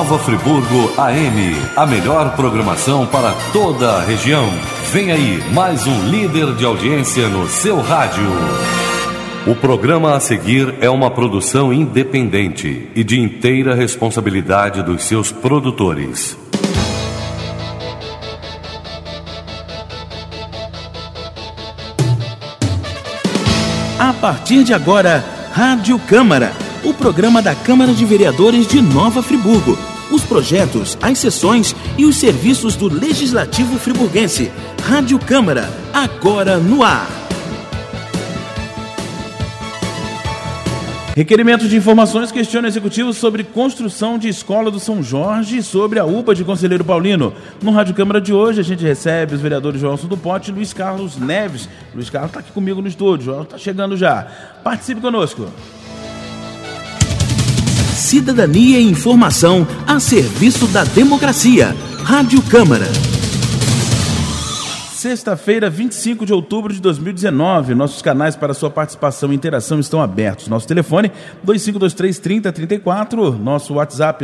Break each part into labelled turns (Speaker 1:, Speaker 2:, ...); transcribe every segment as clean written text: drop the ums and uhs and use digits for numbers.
Speaker 1: Nova Friburgo AM, a melhor programação para toda a região. Vem aí mais um líder de audiência no seu rádio. O programa a seguir é uma produção independente e de inteira responsabilidade dos seus produtores.
Speaker 2: A partir de agora, Rádio Câmara, o programa da Câmara de Vereadores de Nova Friburgo. Os projetos, as sessões e os serviços do Legislativo friburguense. Rádio Câmara, agora no ar. Requerimento de informações questiona o Executivo sobre construção de escola do São Jorge e sobre a UPA de Conselheiro Paulino. No Rádio Câmara de hoje, a gente recebe os vereadores Joelson do Pote e Luiz Carlos Neves. Luiz Carlos está aqui comigo no estúdio, Joelson está chegando já. Participe conosco. Cidadania e informação a serviço da democracia. Rádio Câmara. Sexta-feira, 25 de outubro de 2019. Nossos canais para sua participação e interação estão abertos. Nosso telefone, 2523-3034. Nosso WhatsApp,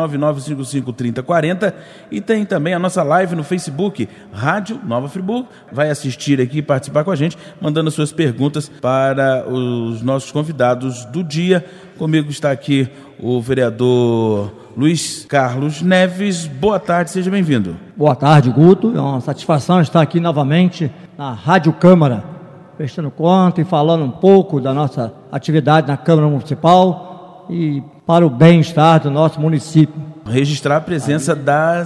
Speaker 2: 999553040. E tem também a nossa live no Facebook, Rádio Nova Friburgo. Vai assistir aqui e participar com a gente, mandando suas perguntas para os nossos convidados do dia. Comigo está aqui o vereador Luiz Carlos Neves. Boa tarde, seja bem-vindo.
Speaker 3: Boa tarde, Guto. É uma satisfação estar aqui novamente na Rádio Câmara, prestando conta e falando um pouco da nossa atividade na Câmara Municipal e para o bem-estar do nosso município.
Speaker 2: Registrar a presença da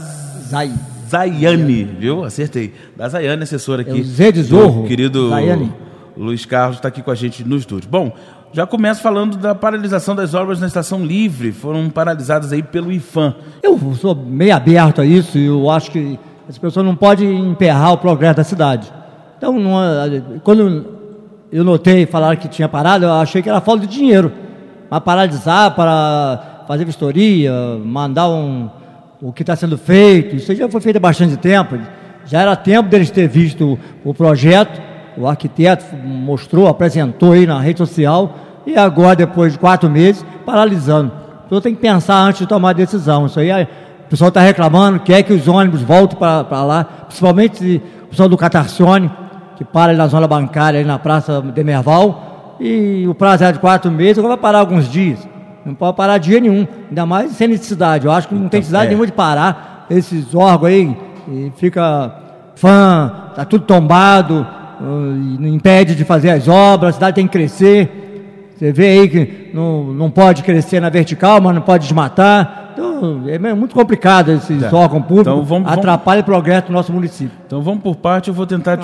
Speaker 2: Zaiane, viu? Acertei. Da Zaiane, assessora aqui.
Speaker 3: O Zé de Zorro.
Speaker 2: O querido
Speaker 3: Zaiane.
Speaker 2: Luiz Carlos está aqui com a gente no estúdio. Bom, já começo falando da paralisação das obras na Estação Livre. Foram paralisadas aí pelo IPHAN.
Speaker 3: Eu sou meio aberto a isso e eu acho que as pessoas não podem emperrar o progresso da cidade. Então, quando eu notei falar que tinha parado, eu achei que era falta de dinheiro. Mas paralisar para fazer vistoria, mandar o que está sendo feito, isso já foi feito há bastante tempo. Já era tempo deles ter visto o projeto. O arquiteto mostrou, apresentou aí na rede social e agora, depois de 4 meses, paralisando. Então tem que pensar antes de tomar a decisão. Isso aí, o pessoal está reclamando, quer que os ônibus voltem para lá, principalmente o pessoal do Catarcione, que para ali na zona bancária, ali na Praça Demerval, e o prazo é de 4 meses, agora vai parar alguns dias. Não pode parar dia nenhum, ainda mais sem necessidade. Eu acho que não tem necessidade nenhuma de parar esses órgãos aí, e fica está tudo tombado, impede de fazer as obras, a cidade tem que crescer. Você vê aí que não pode crescer na vertical, mas não pode desmatar. Então é muito complicado esse órgão público, então, atrapalha o progresso do nosso município.
Speaker 2: Então vamos por parte, eu vou tentar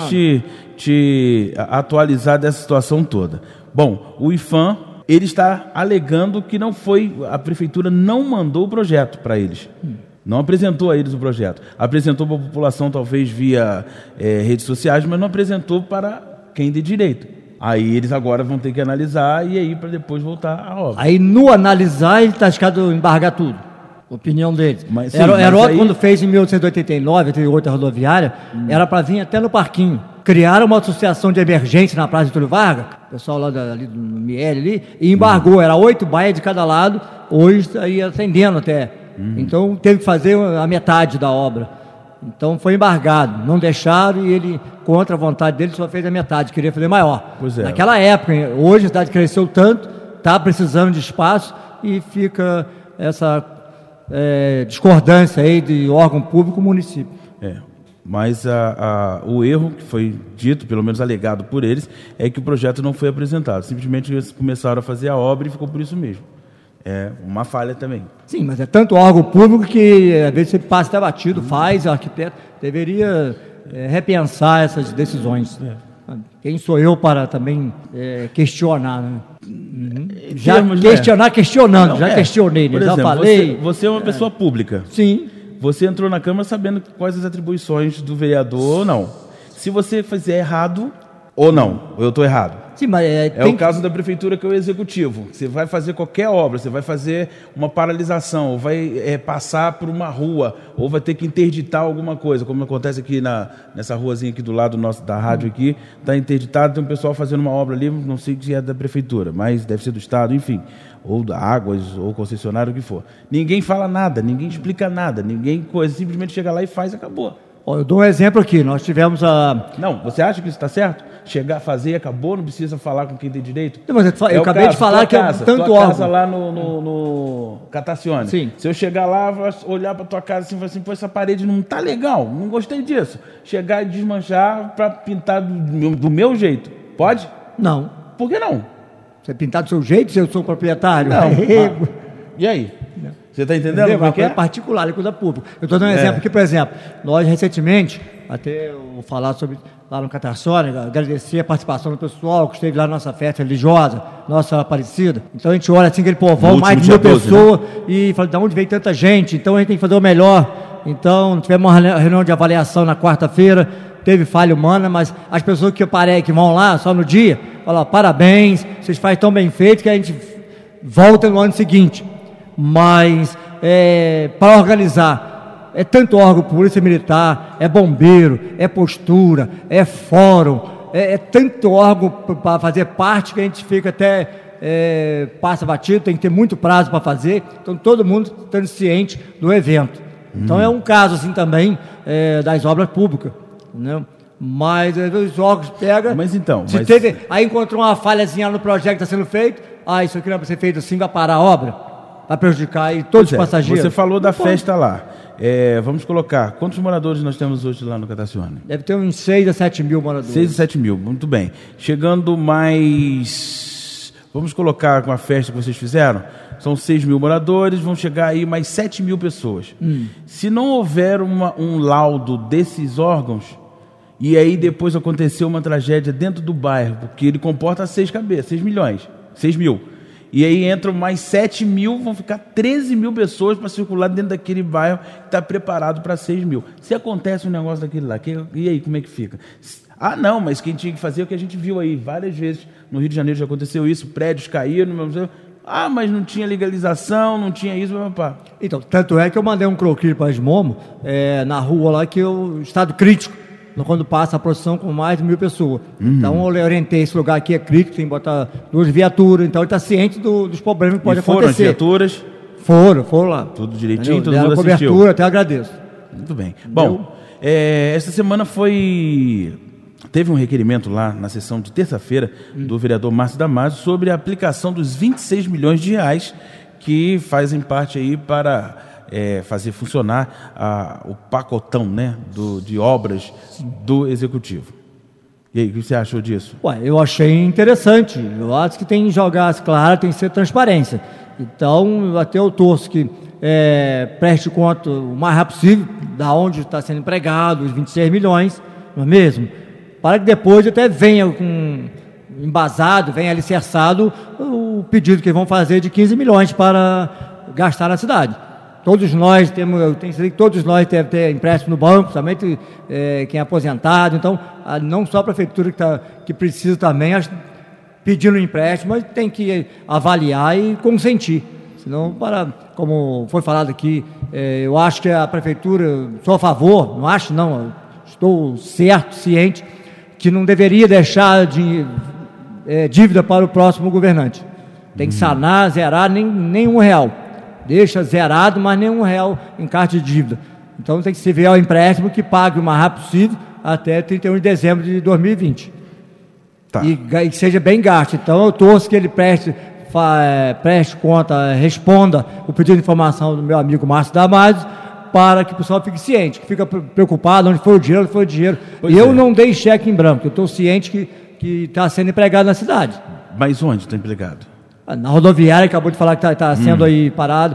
Speaker 2: te atualizar dessa situação toda. Bom, o IPHAN, ele está alegando que a prefeitura não mandou o projeto para eles. Não apresentou a eles o projeto. Apresentou para a população, talvez via redes sociais, mas não apresentou para quem de direito. Aí eles agora vão ter que analisar e aí para depois voltar à obra.
Speaker 3: Aí no analisar ele está escado embargar tudo. Opinião deles. Heródoto, quando fez em 1889, 88 a rodoviária, era para vir até no Parquinho. Criaram uma associação de emergência na Praça de Túlio Vargas, o pessoal lá ali do Miele ali, e embargou. Era 8 baias de cada lado, hoje está aí acendendo até. Então teve que fazer a metade da obra. Então foi embargado, não deixaram e ele, contra a vontade dele, só fez a metade, queria fazer maior. Naquela época, hoje a cidade cresceu tanto, está precisando de espaço e fica essa discordância aí de órgão público e município.
Speaker 2: Mas o erro que foi dito, pelo menos alegado por eles, é que o projeto não foi apresentado. Simplesmente eles começaram a fazer a obra e ficou por isso mesmo. É uma falha também.
Speaker 3: Sim, mas é tanto órgão público que às vezes você passa até batido, faz, o arquiteto deveria repensar essas decisões. Quem sou eu para também questionar, né? Questionando, já questionei,
Speaker 2: por
Speaker 3: exemplo, já falei.
Speaker 2: Você é uma pessoa pública.
Speaker 3: Sim.
Speaker 2: Você entrou na Câmara sabendo quais as atribuições do vereador ou não. Se você fizer errado ou não, eu estou errado.
Speaker 3: Sim, mas
Speaker 2: o caso da prefeitura, que é o executivo. Você vai fazer qualquer obra, você vai fazer uma paralisação, ou vai passar por uma rua, ou vai ter que interditar alguma coisa, como acontece aqui nessa ruazinha aqui do lado da rádio aqui, está interditado, tem um pessoal fazendo uma obra ali, não sei se é da prefeitura, mas deve ser do Estado, enfim, ou da Águas, ou concessionário, o que for. Ninguém fala nada, ninguém explica nada, simplesmente chega lá e faz e acabou.
Speaker 3: Eu dou um exemplo aqui, nós tivemos
Speaker 2: Não, você acha que isso está certo? Chegar, fazer e acabou, não precisa falar com quem tem direito?
Speaker 3: Não, mas eu acabei de falar que é tanto
Speaker 2: tua casa lá no Catacione.
Speaker 3: Sim.
Speaker 2: Se eu chegar lá, olhar para tua casa assim e falar assim, pô, essa parede não tá legal, não gostei disso. Chegar e desmanchar para pintar do meu jeito. Pode?
Speaker 3: Não.
Speaker 2: Por que não?
Speaker 3: Você pintar do seu jeito, se eu sou proprietário?
Speaker 2: Não. E aí? Não. Você está entendendo?
Speaker 3: É uma coisa particular, é coisa pública. Eu estou dando um exemplo aqui, por exemplo, nós recentemente, até eu vou falar sobre lá no Catacione, agradecer a participação do pessoal que esteve lá na nossa festa religiosa, nossa Aparecida. Então a gente olha assim, aquele povão, mais de 1.000 pessoas, né? E fala, de onde veio tanta gente? Então a gente tem que fazer o melhor. Então tivemos uma reunião de avaliação na quarta-feira, teve falha humana, mas as pessoas que vão lá só no dia, falam, parabéns, vocês fazem tão bem feito que a gente volta no ano seguinte. Mas para organizar, é tanto órgão, polícia militar, é bombeiro, é postura, é fórum, é tanto órgão para fazer parte que a gente fica até passa batido, tem que ter muito prazo para fazer, então todo mundo estando ciente do evento. Então é um caso assim também das obras públicas, né? Mas os órgãos pegam.
Speaker 2: Mas então.
Speaker 3: Aí encontrou uma falhazinha no projeto que está sendo feito, isso aqui não é para ser feito assim, vai parar a obra. Vai prejudicar aí todos os passageiros.
Speaker 2: Você falou da festa lá. Vamos colocar, quantos moradores nós temos hoje lá no Catacione?
Speaker 3: Deve ter uns 6 a 7 mil moradores.
Speaker 2: 6 a 7 mil, muito bem. Chegando mais... Vamos colocar com a festa que vocês fizeram? São 6 mil moradores, vão chegar aí mais 7 mil pessoas. Se não houver um laudo desses órgãos, e aí depois aconteceu uma tragédia dentro do bairro, porque ele comporta 6 mil. E aí entram mais 7 mil, vão ficar 13 mil pessoas para circular dentro daquele bairro que está preparado para 6 mil. Se acontece um negócio daquele lá, e aí como é que fica? Não, mas quem tinha que fazer é o que a gente viu aí várias vezes. No Rio de Janeiro já aconteceu isso, prédios caíram, mas não tinha legalização, não tinha isso, papá.
Speaker 3: Então, tanto é que eu mandei um croquis para Esmomo, na rua lá, que o estado crítico, quando passa a procissão com mais de 1.000 pessoas. Então eu orientei, esse lugar aqui é crítico, tem que botar 2 viaturas, então ele está ciente dos problemas que pode acontecer.
Speaker 2: Foram as viaturas?
Speaker 3: Foram lá.
Speaker 2: Tudo direitinho, todo mundo assistiu.
Speaker 3: Cobertura, até agradeço.
Speaker 2: Muito bem. Bom, essa semana teve um requerimento lá na sessão de terça-feira do vereador Márcio Damasio sobre a aplicação dos 26 milhões de reais que fazem parte aí para fazer funcionar o pacotão, né, de obras do Executivo. E aí, o que você achou disso?
Speaker 3: Eu achei interessante. Eu acho que tem que jogar claro, tem que ser transparência. Então, até eu torço que preste conta o mais rápido possível da onde está sendo empregado, os 26 milhões, não é mesmo? Para que depois até venha embasado, venha alicerçado o pedido que vão fazer de 15 milhões para gastar na cidade. Todos nós todos nós devem ter empréstimo no banco, somente quem é aposentado. Então, não só a prefeitura que precisa também pedir um empréstimo, mas tem que avaliar e consentir. Senão, como foi falado aqui, eu acho que a prefeitura, sou a favor, não acho não, estou ciente, que não deveria deixar dívida para o próximo governante. Tem que sanar, zerar, nem R$1. Deixa zerado, mas nem R$1 em carta de dívida. Então tem que se ver ao empréstimo que pague o mais rápido possível até 31 de dezembro de 2020. Tá. E que seja bem gasto. Então eu torço que ele preste conta, responda o pedido de informação do meu amigo Márcio Damasio, para que o pessoal fique ciente, que fica preocupado onde foi o dinheiro. Eu não dei cheque em branco, eu estou ciente que está sendo empregado na cidade.
Speaker 2: Mas onde está empregado?
Speaker 3: Na rodoviária, acabou de falar que está sendo aí parado.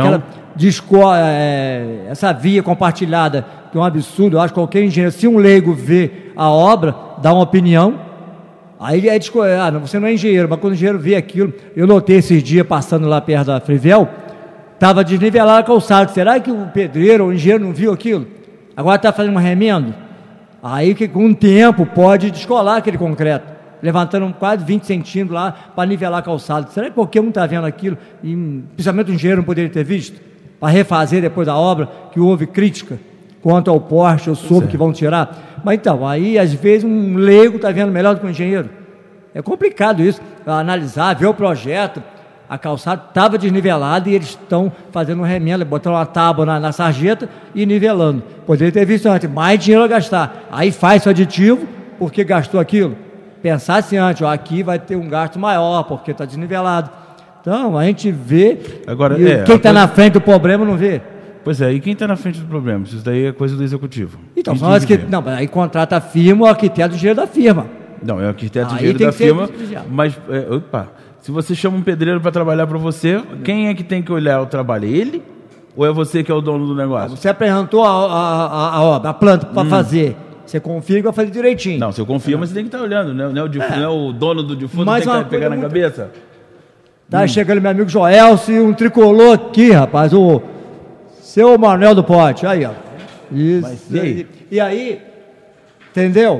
Speaker 3: Essa via compartilhada, que é um absurdo. Eu acho que qualquer engenheiro, se um leigo vê a obra, dá uma opinião, aí você não é engenheiro, mas quando o engenheiro vê aquilo, eu notei esses dias passando lá perto da Frivel, estava desnivelado a calçada. Será que o pedreiro ou o engenheiro não viu aquilo? Agora está fazendo um remendo? Aí que com o tempo pode descolar aquele concreto. levantando quase 20 centímetros lá para nivelar a calçada. Será que qualquer um está vendo aquilo? E, principalmente um engenheiro não poderia ter visto? Para refazer depois da obra, que houve crítica quanto ao porte, eu soube que vão tirar. Mas então, aí às vezes um leigo está vendo melhor do que um engenheiro. É complicado isso, analisar, ver o projeto. A calçada estava desnivelada e eles estão fazendo um remendo, botando uma tábua na sarjeta e nivelando. Poderia ter visto antes, mais dinheiro a gastar. Aí faz o aditivo, porque gastou aquilo. Pensasse antes, ó, aqui vai ter um gasto maior, porque está desnivelado. Então, a gente vê,
Speaker 2: agora,
Speaker 3: quem está na frente do problema não vê.
Speaker 2: Pois é, e quem está na frente do problema? Isso daí é coisa do executivo.
Speaker 3: Então, aí contrata a firma, o arquiteto do engenheiro da firma.
Speaker 2: Não, é o arquiteto engenheiro da firma, mas, se você chama um pedreiro para trabalhar para você, quem é que tem que olhar o trabalho? Ele? Ou é você que é o dono do negócio?
Speaker 3: Você apresentou a obra, a planta para fazer. Você confia que vai fazer direitinho.
Speaker 2: Não, se eu confio, mas você tem que estar olhando, não é o dono do defunto que tem que pegar na cabeça.
Speaker 3: Tá chegando meu amigo Joelcio, um tricolor aqui, rapaz, o seu Manuel do Pote, aí, ó. Isso. E aí, entendeu?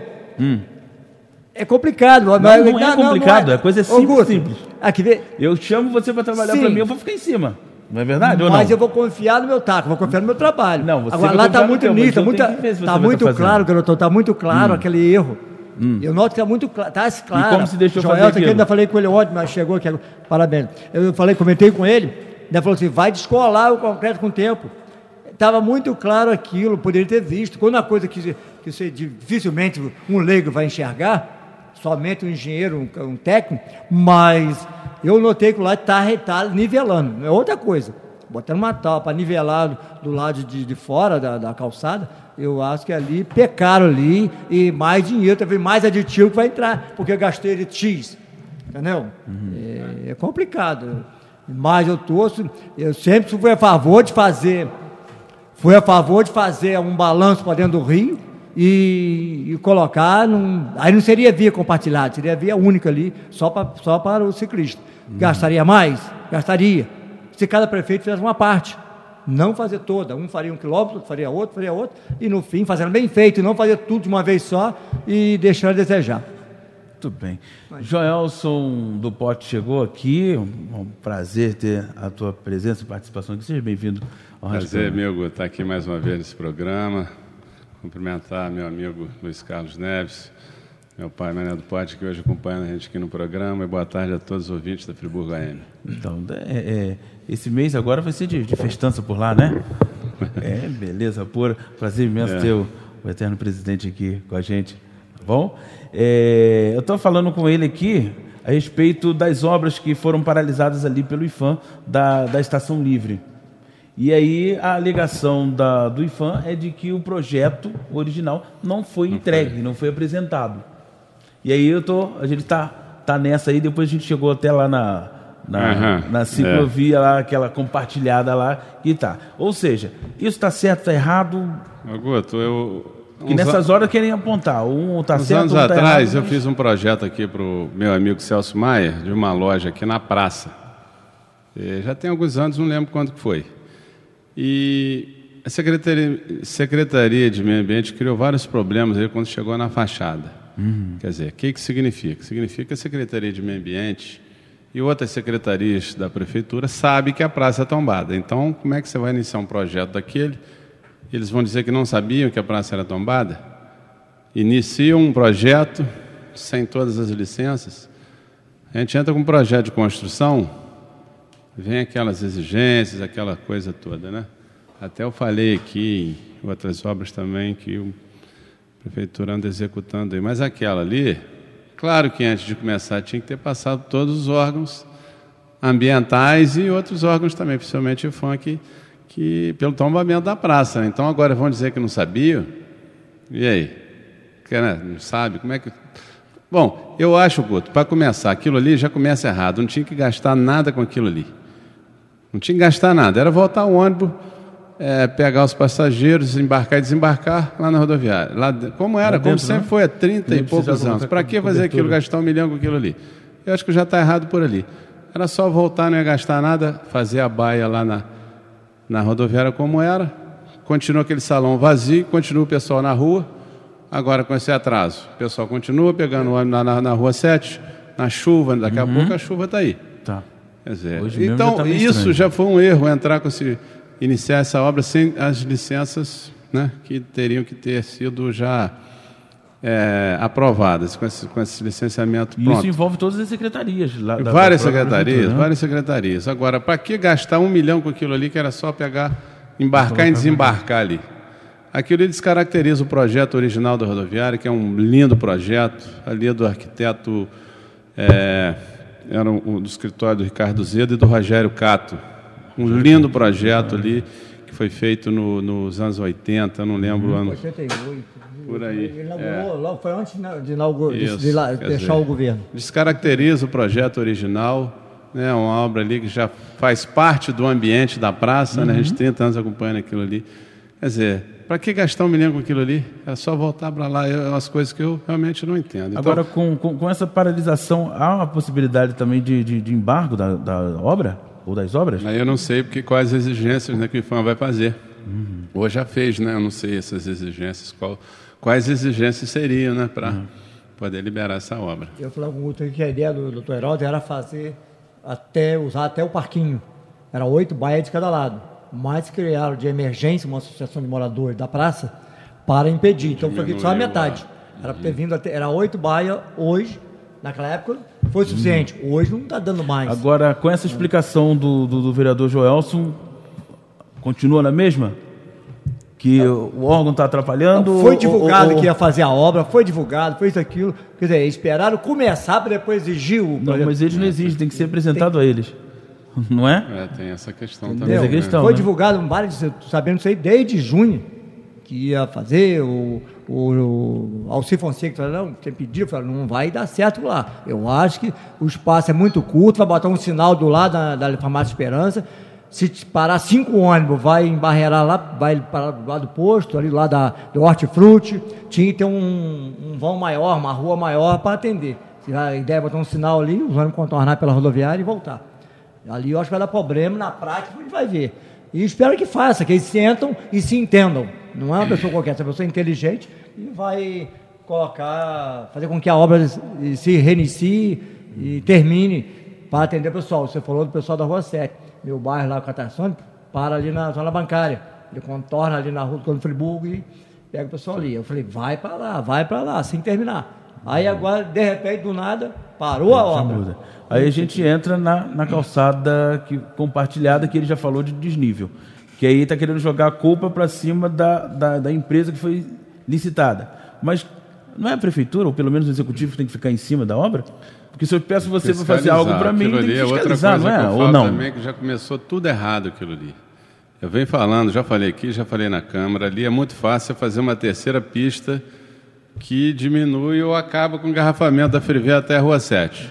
Speaker 3: É complicado.
Speaker 2: Não é complicado, é coisa simples. Eu chamo você para trabalhar para mim, eu vou ficar em cima. Não é verdade ou não?
Speaker 3: Mas eu vou confiar no meu taco, vou confiar no meu trabalho.
Speaker 2: Não, você
Speaker 3: agora lá está muito nítido, está muito claro, garoto, está muito claro aquele erro. Eu noto que está muito claro, está claro.
Speaker 2: E como se deixou
Speaker 3: Joel,
Speaker 2: fazer aquilo?
Speaker 3: Eu ainda falei com ele ontem, mas chegou aqui, parabéns. Comentei com ele, ele falou assim, vai descolar o concreto com o tempo. Estava muito claro aquilo, poderia ter visto. Quando a coisa que você dificilmente um leigo vai enxergar, somente um engenheiro, um técnico, mas eu notei que lá está nivelando, é outra coisa. Botando uma tábua para nivelar do lado de fora da calçada, eu acho que ali pecaram ali e mais dinheiro, talvez mais aditivo que vai entrar, porque eu gastei ele X, entendeu? É complicado. Mas eu sempre fui a favor de fazer um balanço para dentro do rio e colocar, aí não seria via compartilhada, seria via única ali, só para o ciclista. Gastaria mais? Gastaria. Se cada prefeito fizesse uma parte, não fazer toda, um faria 1 quilômetro, faria outro, e no fim, fazendo bem feito, e não fazer tudo de uma vez só e deixar a desejar.
Speaker 2: Muito bem. Joelson do Pote chegou aqui, um prazer ter a tua presença e participação aqui, seja bem-vindo ao Rádio.
Speaker 4: Prazer, amigo, estar aqui mais uma vez nesse programa, cumprimentar meu amigo Luiz Carlos Neves, meu pai Mané do Pote, que hoje acompanha a gente aqui no programa, e boa tarde a todos os ouvintes da Friburgo AM.
Speaker 2: Então, esse mês agora vai ser de festança por lá, né? Beleza pura. Prazer imenso ter o eterno presidente aqui com a gente, tá bom? Eu estou falando com ele aqui a respeito das obras que foram paralisadas ali pelo IPHAN da Estação Livre. E aí a alegação do IPHAN é de que o projeto original não foi entregue, não foi apresentado. E aí a gente tá nessa aí, depois a gente chegou até lá na ciclovia, lá, aquela compartilhada lá, e tá. Ou seja, isso está certo, está errado?
Speaker 4: Guto,
Speaker 2: que nessas horas querem apontar, está certo,
Speaker 4: anos
Speaker 2: tá
Speaker 4: atrás
Speaker 2: errado,
Speaker 4: eu fiz um projeto aqui para o meu amigo Celso Maia, de uma loja aqui na praça. Já tem alguns anos, não lembro quando que foi. E a Secretaria de Meio Ambiente criou vários problemas aí quando chegou na fachada. Quer dizer, o que significa? Significa que a Secretaria de Meio Ambiente e outras secretarias da Prefeitura sabem que a praça é tombada. Então, como é que você vai iniciar um projeto daquele? Eles vão dizer que não sabiam que a praça era tombada? Iniciam um projeto sem todas as licenças. A gente entra com um projeto de construção, vem aquelas exigências, aquela coisa toda, né? Até eu falei aqui em outras obras também que a Prefeitura anda executando aí. Mas aquela ali, claro que antes de começar tinha que ter passado todos os órgãos ambientais e outros órgãos também, principalmente o IPHAN, que pelo tombamento da praça, né? Então agora vão dizer que não sabiam. E aí? Não sabe? Como é que... Bom, eu acho, Guto, para começar, aquilo ali já começa errado. Não tinha que gastar nada com aquilo ali. Não tinha que gastar nada. Era voltar o ônibus, pegar os passageiros, embarcar e desembarcar lá na rodoviária. Como era, como sempre foi há 30 e poucos anos. Para que fazer aquilo, gastar 1 milhão com aquilo ali? Eu acho que já está errado por ali. Era só voltar, não ia gastar nada, fazer a baia lá na rodoviária como era. Continua aquele salão vazio, continua o pessoal na rua. agora com esse atraso, o pessoal continua pegando o ônibus na Rua 7, na chuva, daqui a pouco a chuva está aí.
Speaker 2: Tá.
Speaker 4: Quer dizer,
Speaker 2: Hoje mesmo
Speaker 4: então
Speaker 2: já tá meio
Speaker 4: isso
Speaker 2: estranho.
Speaker 4: já foi um erro, iniciar essa obra sem as licenças, né, que teriam que ter sido já aprovadas, com esse licenciamento
Speaker 2: E
Speaker 4: pronto.
Speaker 2: isso envolve todas as secretarias.
Speaker 4: Várias
Speaker 2: da própria
Speaker 4: secretarias,
Speaker 2: prefeitura, né?
Speaker 4: várias secretarias. Agora, para que gastar 1 milhão com aquilo ali, que era só embarcar e desembarcar ali? Aquilo ali descaracteriza o projeto original da rodoviária, que é um lindo projeto, ali é do arquiteto, era do escritório do Ricardo Zeda e do Rogério Cato. Um lindo projeto ali, que foi feito nos anos 80, eu não lembro o ano.
Speaker 3: 88.
Speaker 4: Por aí.
Speaker 3: Ele inaugurou, logo foi antes
Speaker 4: Isso,
Speaker 3: de
Speaker 4: quer
Speaker 3: deixar
Speaker 4: dizer,
Speaker 3: o governo.
Speaker 4: Descaracteriza o projeto original, né? Uma obra ali que já faz parte do ambiente da praça, né? A gente 30 anos acompanhando aquilo ali. Quer dizer, para que gastar 1 milhão com aquilo ali? É só voltar para lá, é umas coisas que eu realmente não entendo. Então,
Speaker 2: Agora, com essa paralisação, há uma possibilidade também de embargo da obra? Ou das obras?
Speaker 4: aí eu não sei quais exigências, né, que o IFAM vai fazer. Ou já fez, né? Eu não sei essas exigências, quais exigências seriam, né, para poder liberar essa obra.
Speaker 3: Eu falei com o Guto que a ideia do Dr. Heraldo era usar até o parquinho. Era 8 baias de cada lado. Mas criaram de emergência uma associação de moradores da praça para impedir. Então foi só a metade. Era ter vindo era 8 baias hoje. Naquela época foi suficiente. Hoje não está dando mais.
Speaker 2: Agora, com essa explicação do vereador Joelson, continua na mesma? Que o órgão está atrapalhando?
Speaker 3: Foi divulgado que ia fazer a obra, foi divulgado, fez aquilo. Quer dizer, esperaram começar para depois exigir o
Speaker 2: Não,
Speaker 3: projeto.
Speaker 2: mas eles não exigem, tem que ser apresentado a eles. Não é?
Speaker 4: Tem essa questão
Speaker 3: Entendeu?
Speaker 4: também.
Speaker 2: questão,
Speaker 3: Foi
Speaker 2: né?
Speaker 3: divulgado, sabendo isso aí, desde junho, que ia fazer, o Alci Fonseca falou, quem pediu, falou, não vai dar certo lá. Eu acho que o espaço é muito curto, vai botar um sinal do lado da Farmácia Esperança, se parar 5 ônibus, vai embarrear lá, vai parar do lado do posto, ali lá do Hortifruti, tinha que ter um vão maior, uma rua maior para atender. A ideia é botar um sinal ali, os ônibus contornar pela rodoviária e voltar. Ali eu acho que vai dar problema, na prática a gente vai ver. E espero que faça, que eles sentam e se entendam. Não é uma pessoa qualquer, é uma pessoa inteligente e vai fazer com que a obra se reinicie e termine para atender o pessoal. Você falou do pessoal da Rua 7, meu bairro lá, o Catarsone, para ali na zona bancária. Ele contorna ali na rua do Friburgo e pega o pessoal ali. Eu falei, vai para lá, assim que terminar. Aí agora, de repente, do nada, parou a obra.
Speaker 2: Muda. Aí a gente entra na calçada compartilhada que ele já falou de desnível. Que aí está querendo jogar a culpa para cima da empresa que foi licitada. Mas não é a prefeitura, ou pelo menos o executivo, que tem que ficar em cima da obra? Porque se eu peço você para fazer algo para mim, tem que fiscalizar, não é? Ou não?
Speaker 4: Também que já começou tudo errado aquilo ali. Eu venho falando, já falei aqui, já falei na Câmara, ali é muito fácil fazer uma terceira pista que diminui ou acaba com o engarrafamento da Ferivia até a Rua 7.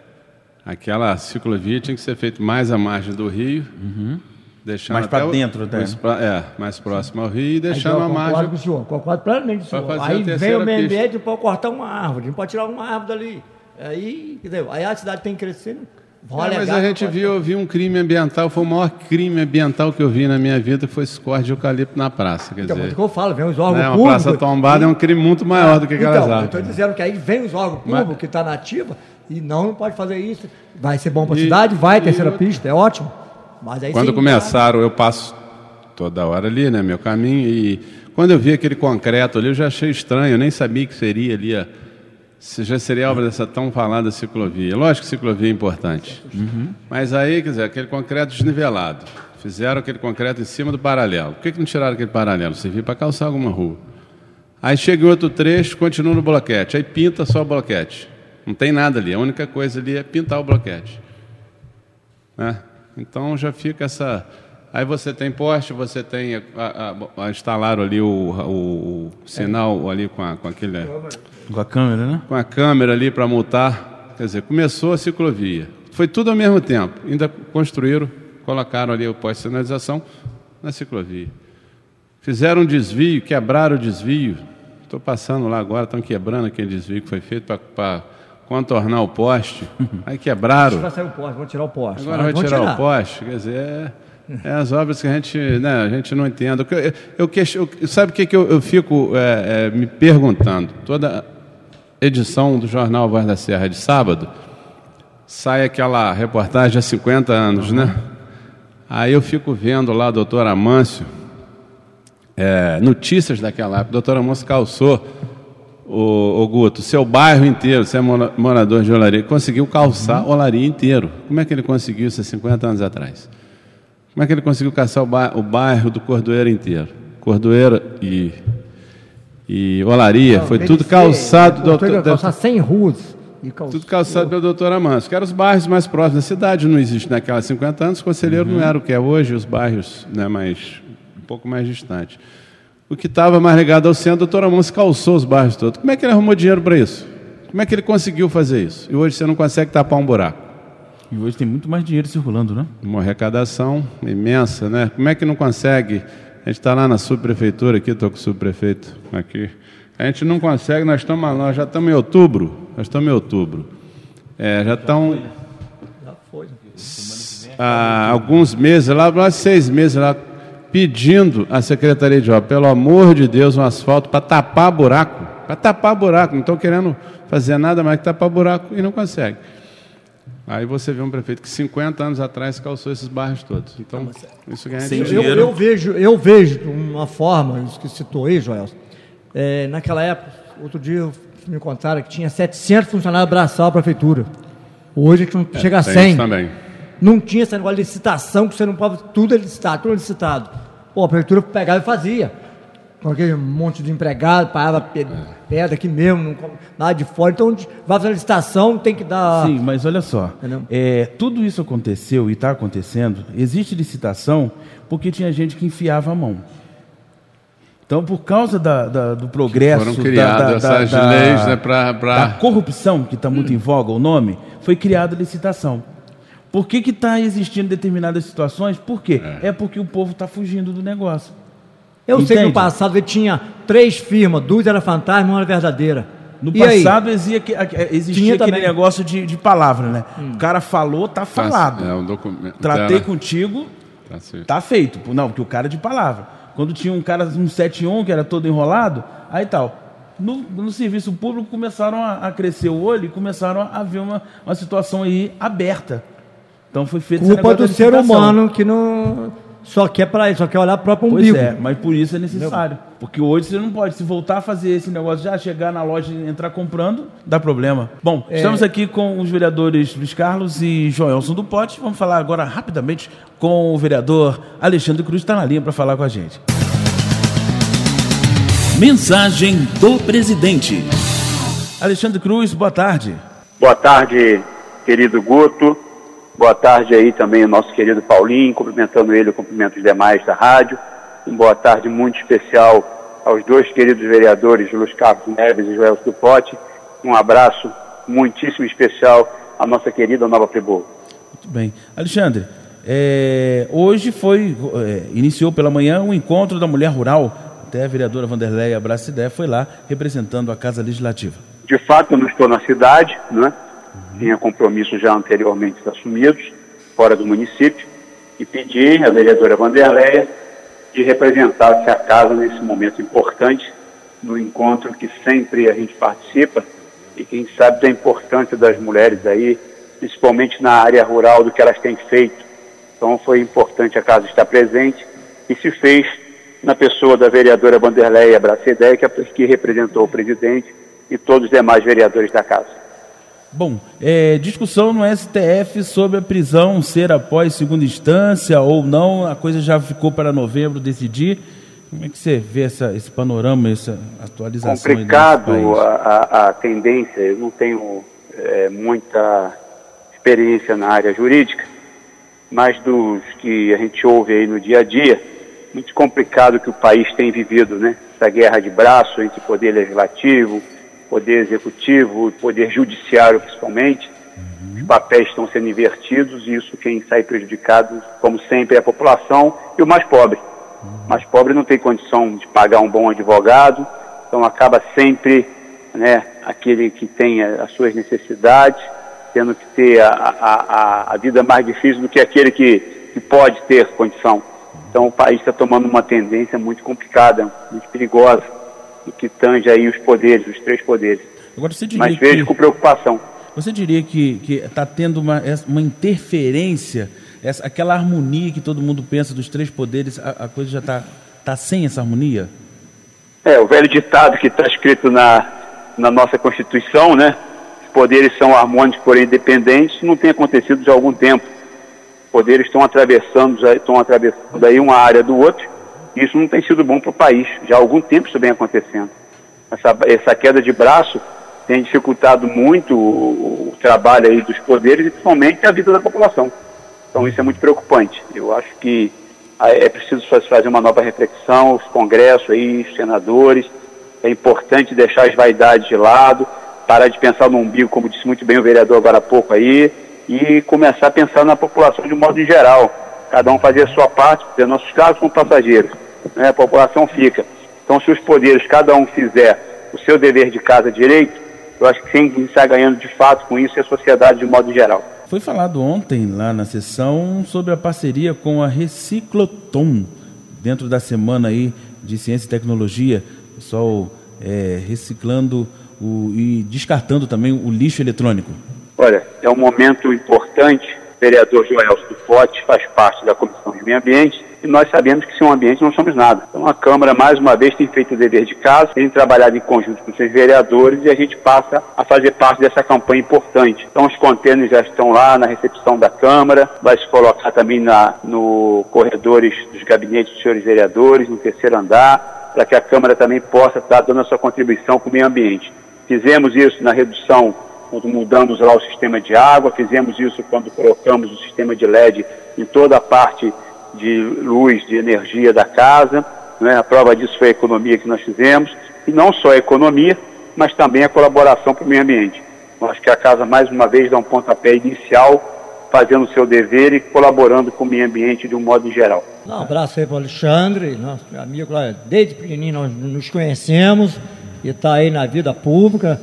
Speaker 4: Aquela ciclovia tinha que ser feita mais à margem do rio, deixando
Speaker 2: mais para dentro até.
Speaker 4: Mais próximo ao rio e deixando a margem.
Speaker 3: Concordo plenamente com o senhor. Aí vem o meio ambiente para cortar uma árvore, não pode tirar uma árvore dali. Aí, quer dizer, aí a cidade tem que crescer.
Speaker 4: Mas a gente viu um crime ambiental, foi o maior crime ambiental que eu vi na minha vida, que foi esse corte de eucalipto na praça. Quer
Speaker 3: então,
Speaker 4: dizer,
Speaker 3: mas o que eu falo, vem os órgãos públicos...
Speaker 4: Uma praça tombada é um crime muito maior do que aquelas árvores.
Speaker 3: Eu estou dizendo que aí vem os órgãos públicos que está na ativa e não pode fazer isso. Vai ser bom para a cidade, vai, terceira pista, é ótimo. Mas aí
Speaker 4: quando começaram, eu passo toda hora ali, né, meu caminho, e quando eu vi aquele concreto ali, eu já achei estranho, eu nem sabia que seria ali já seria obra dessa tão falada ciclovia. Lógico que ciclovia é importante. Mas aí, quer dizer, aquele concreto desnivelado. Fizeram aquele concreto em cima do paralelo. Por que não tiraram aquele paralelo? Servia para calçar alguma rua. Aí chega em outro trecho, continua no bloquete. Aí pinta só o bloquete. Não tem nada ali. A única coisa ali é pintar o bloquete. Né? Então já fica essa... Aí você tem poste, você tem... instalaram ali o sinal ali com aquele...
Speaker 2: Com a câmera, né?
Speaker 4: Com a câmera ali para multar. Quer dizer, começou a ciclovia. Foi tudo ao mesmo tempo. Ainda construíram, colocaram ali o poste de sinalização na ciclovia. Fizeram um desvio, quebraram o desvio. Estou passando lá agora, estão quebrando aquele desvio que foi feito para contornar o poste. Aí quebraram.
Speaker 3: Vai sair o poste, vão tirar o poste.
Speaker 4: Agora vai tirar o poste. Quer dizer, É as obras que a gente não entende. Sabe o que eu fico me perguntando? Toda edição do jornal Voz da Serra de sábado, sai aquela reportagem há 50 anos, né? Aí eu fico vendo lá o doutor Amâncio, notícias daquela época. O doutor Amâncio calçou, o Guto, seu bairro inteiro, você é morador de Olaria, conseguiu calçar Olaria inteiro. Como é que ele conseguiu isso há 50 anos atrás? Como é que ele conseguiu calçar o bairro do Cordoeiro inteiro? Cordoeiro e Olaria, foi tudo calçado.
Speaker 3: Calçar 100 ruas.
Speaker 4: Tudo calçado pelo doutor Amâncio, que eram os bairros mais próximos da cidade. Não existe naquelas 50 anos, o Conselheiro não era o que é hoje, os bairros, né, um pouco mais distantes. O que estava mais ligado ao centro, o doutor Amâncio calçou os bairros todos. Como é que ele arrumou dinheiro para isso? Como é que ele conseguiu fazer isso? E hoje você não consegue tapar um buraco.
Speaker 2: E hoje tem muito mais dinheiro circulando, né?
Speaker 4: Uma arrecadação imensa, né? Como é que não consegue? A gente está lá na subprefeitura, aqui estou com o subprefeito aqui. A gente não consegue, nós já estamos em outubro. Já estão há alguns meses lá, 6 meses lá, pedindo à Secretaria de Obras, pelo amor de Deus, um asfalto para tapar buraco. Não estão querendo fazer nada mais que tapar buraco e não consegue. Aí você vê um prefeito que 50 anos atrás calçou esses bairros todos. Então, isso ganha dinheiro.
Speaker 3: Eu vejo uma forma, isso que citou aí, Joel. Naquela época, outro dia me contaram que tinha 700 funcionários braçal a prefeitura. Hoje a gente não chega a 100.
Speaker 4: Isso também.
Speaker 3: Não tinha esse negócio de licitação, que você não pode... Tudo é licitado. Pô, a prefeitura pegava e fazia. Com aquele monte de empregado, parava pedra aqui mesmo, nada de fora. Então, vai fazer a licitação, tem que dar...
Speaker 2: Sim, mas olha só. Tudo isso aconteceu e está acontecendo. Existe licitação porque tinha gente que enfiava a mão. Então, por causa do progresso...
Speaker 4: Foram criadas essas leis, né,
Speaker 2: da corrupção, que está muito em voga o nome, foi criada a licitação. Por que está existindo determinadas situações? Por quê? É porque o povo está fugindo do negócio.
Speaker 3: Eu sei que no passado ele tinha 3 firmas, 2 eram fantasma e 1 era verdadeira.
Speaker 2: No passado existia aquele negócio de palavra, né? O cara falou, tá falado. Tratei contigo, tá feito. Não, porque o cara é de palavra. Quando tinha um cara, um 71, que era todo enrolado, aí tal. No serviço público começaram a crescer o olho e começaram a ver uma situação aí aberta. Então foi feito esse negócio
Speaker 3: do ser humano que não só quer olhar o próprio umbigo.
Speaker 2: Pois mas por isso é necessário. Porque hoje você não pode, se voltar a fazer esse negócio, já chegar na loja e entrar comprando, dá problema. Bom, estamos aqui com os vereadores Luiz Carlos e Joelson do Pote. Vamos falar agora rapidamente com o vereador Alexandre Cruz, que está na linha para falar com a gente.
Speaker 1: Mensagem do presidente.
Speaker 2: Alexandre Cruz, boa tarde.
Speaker 5: Boa tarde, querido Guto. Boa tarde aí também o nosso querido Paulinho, cumprimentando ele, eu cumprimento os demais da rádio. Boa tarde muito especial aos 2 queridos vereadores, Luiz Carlos Neves e Joelson do Pote. Um abraço muitíssimo especial à nossa querida Nova Friburgo.
Speaker 2: Muito bem. Alexandre, hoje iniciou pela manhã um encontro da mulher rural. Até a vereadora Vanderleia Bracidé foi lá representando a Casa Legislativa.
Speaker 5: De fato, eu não estou na cidade, né? Tinha compromissos já anteriormente assumidos, fora do município, e pedi à vereadora Vanderleia que representasse a casa nesse momento importante, no encontro que sempre a gente participa, e quem sabe da importância das mulheres aí, principalmente na área rural, do que elas têm feito. Então foi importante a casa estar presente, e se fez na pessoa da vereadora Vanderleia Bracidé, que representou o presidente e todos os demais vereadores da casa.
Speaker 2: Bom, discussão no STF sobre a prisão ser após segunda instância ou não, a coisa já ficou para novembro decidir. Como é que você vê esse panorama, essa atualização?
Speaker 5: Complicado a tendência, eu não tenho muita experiência na área jurídica, mas dos que a gente ouve aí no dia a dia, muito complicado que o país tem vivido, né? Essa guerra de braço entre poder legislativo, poder executivo e poder judiciário principalmente. Os papéis estão sendo invertidos e isso quem sai prejudicado, como sempre, é a população e o mais pobre. O mais pobre não tem condição de pagar um bom advogado, então acaba sempre, né, aquele que tem as suas necessidades, tendo que ter a vida mais difícil do que aquele que que pode ter condição. Então o país está tomando uma tendência muito complicada, muito perigosa, no que tange aí os poderes, os 3 poderes.
Speaker 2: Agora, você diria
Speaker 5: mas vejo com preocupação.
Speaker 2: Você diria que está tendo uma interferência, aquela harmonia que todo mundo pensa dos 3 poderes, a coisa já está sem essa harmonia?
Speaker 5: O velho ditado que está escrito na nossa Constituição, né? Os poderes são harmônicos, porém independentes, não tem acontecido já há algum tempo. Os poderes estão atravessando aí uma área do outro, e isso não tem sido bom para o país. Já há algum tempo isso vem acontecendo. Essa queda de braço tem dificultado muito o trabalho aí dos poderes e principalmente a vida da população. Então isso é muito preocupante. Eu acho que é preciso fazer uma nova reflexão, os congressos aí, os senadores. É importante deixar as vaidades de lado, parar de pensar no umbigo, como disse muito bem o vereador agora há pouco aí, e começar a pensar na população de um modo geral. Cada um fazer a sua parte, porque nossos carros são passageiros, né? A população fica. Então se os poderes, cada um fizer o seu dever de casa direito, eu acho que quem está ganhando de fato com isso é a sociedade de modo geral.
Speaker 2: Foi falado ontem lá na sessão sobre a parceria com a Recicloton, dentro da semana aí de Ciência e Tecnologia, o pessoal reciclando e descartando também o lixo eletrônico. Olha,
Speaker 5: é um momento importante. O vereador Joelso do Pote faz parte da Comissão de Meio Ambiente e nós sabemos que sem o ambiente não somos nada. Então a Câmara, mais uma vez, tem feito o dever de casa, tem trabalhado em conjunto com seus vereadores e a gente passa a fazer parte dessa campanha importante. Então os contêineres já estão lá na recepção da Câmara, vai se colocar também no corredores dos gabinetes dos senhores vereadores, no 3º andar, para que a Câmara também possa estar dando a sua contribuição com o meio ambiente. Fizemos isso na redução, quando mudamos lá o sistema de água, fizemos isso quando colocamos o sistema de LED em toda a parte de luz, de energia da casa, né? A prova disso foi a economia que nós fizemos, e não só a economia, mas também a colaboração para o meio ambiente. Eu acho que a casa, mais uma vez, dá um pontapé inicial, fazendo o seu dever e colaborando com o meio ambiente de um modo geral.
Speaker 3: Um abraço aí para o Alexandre, nosso amigo lá, desde pequenininho nós nos conhecemos, e está aí na vida pública,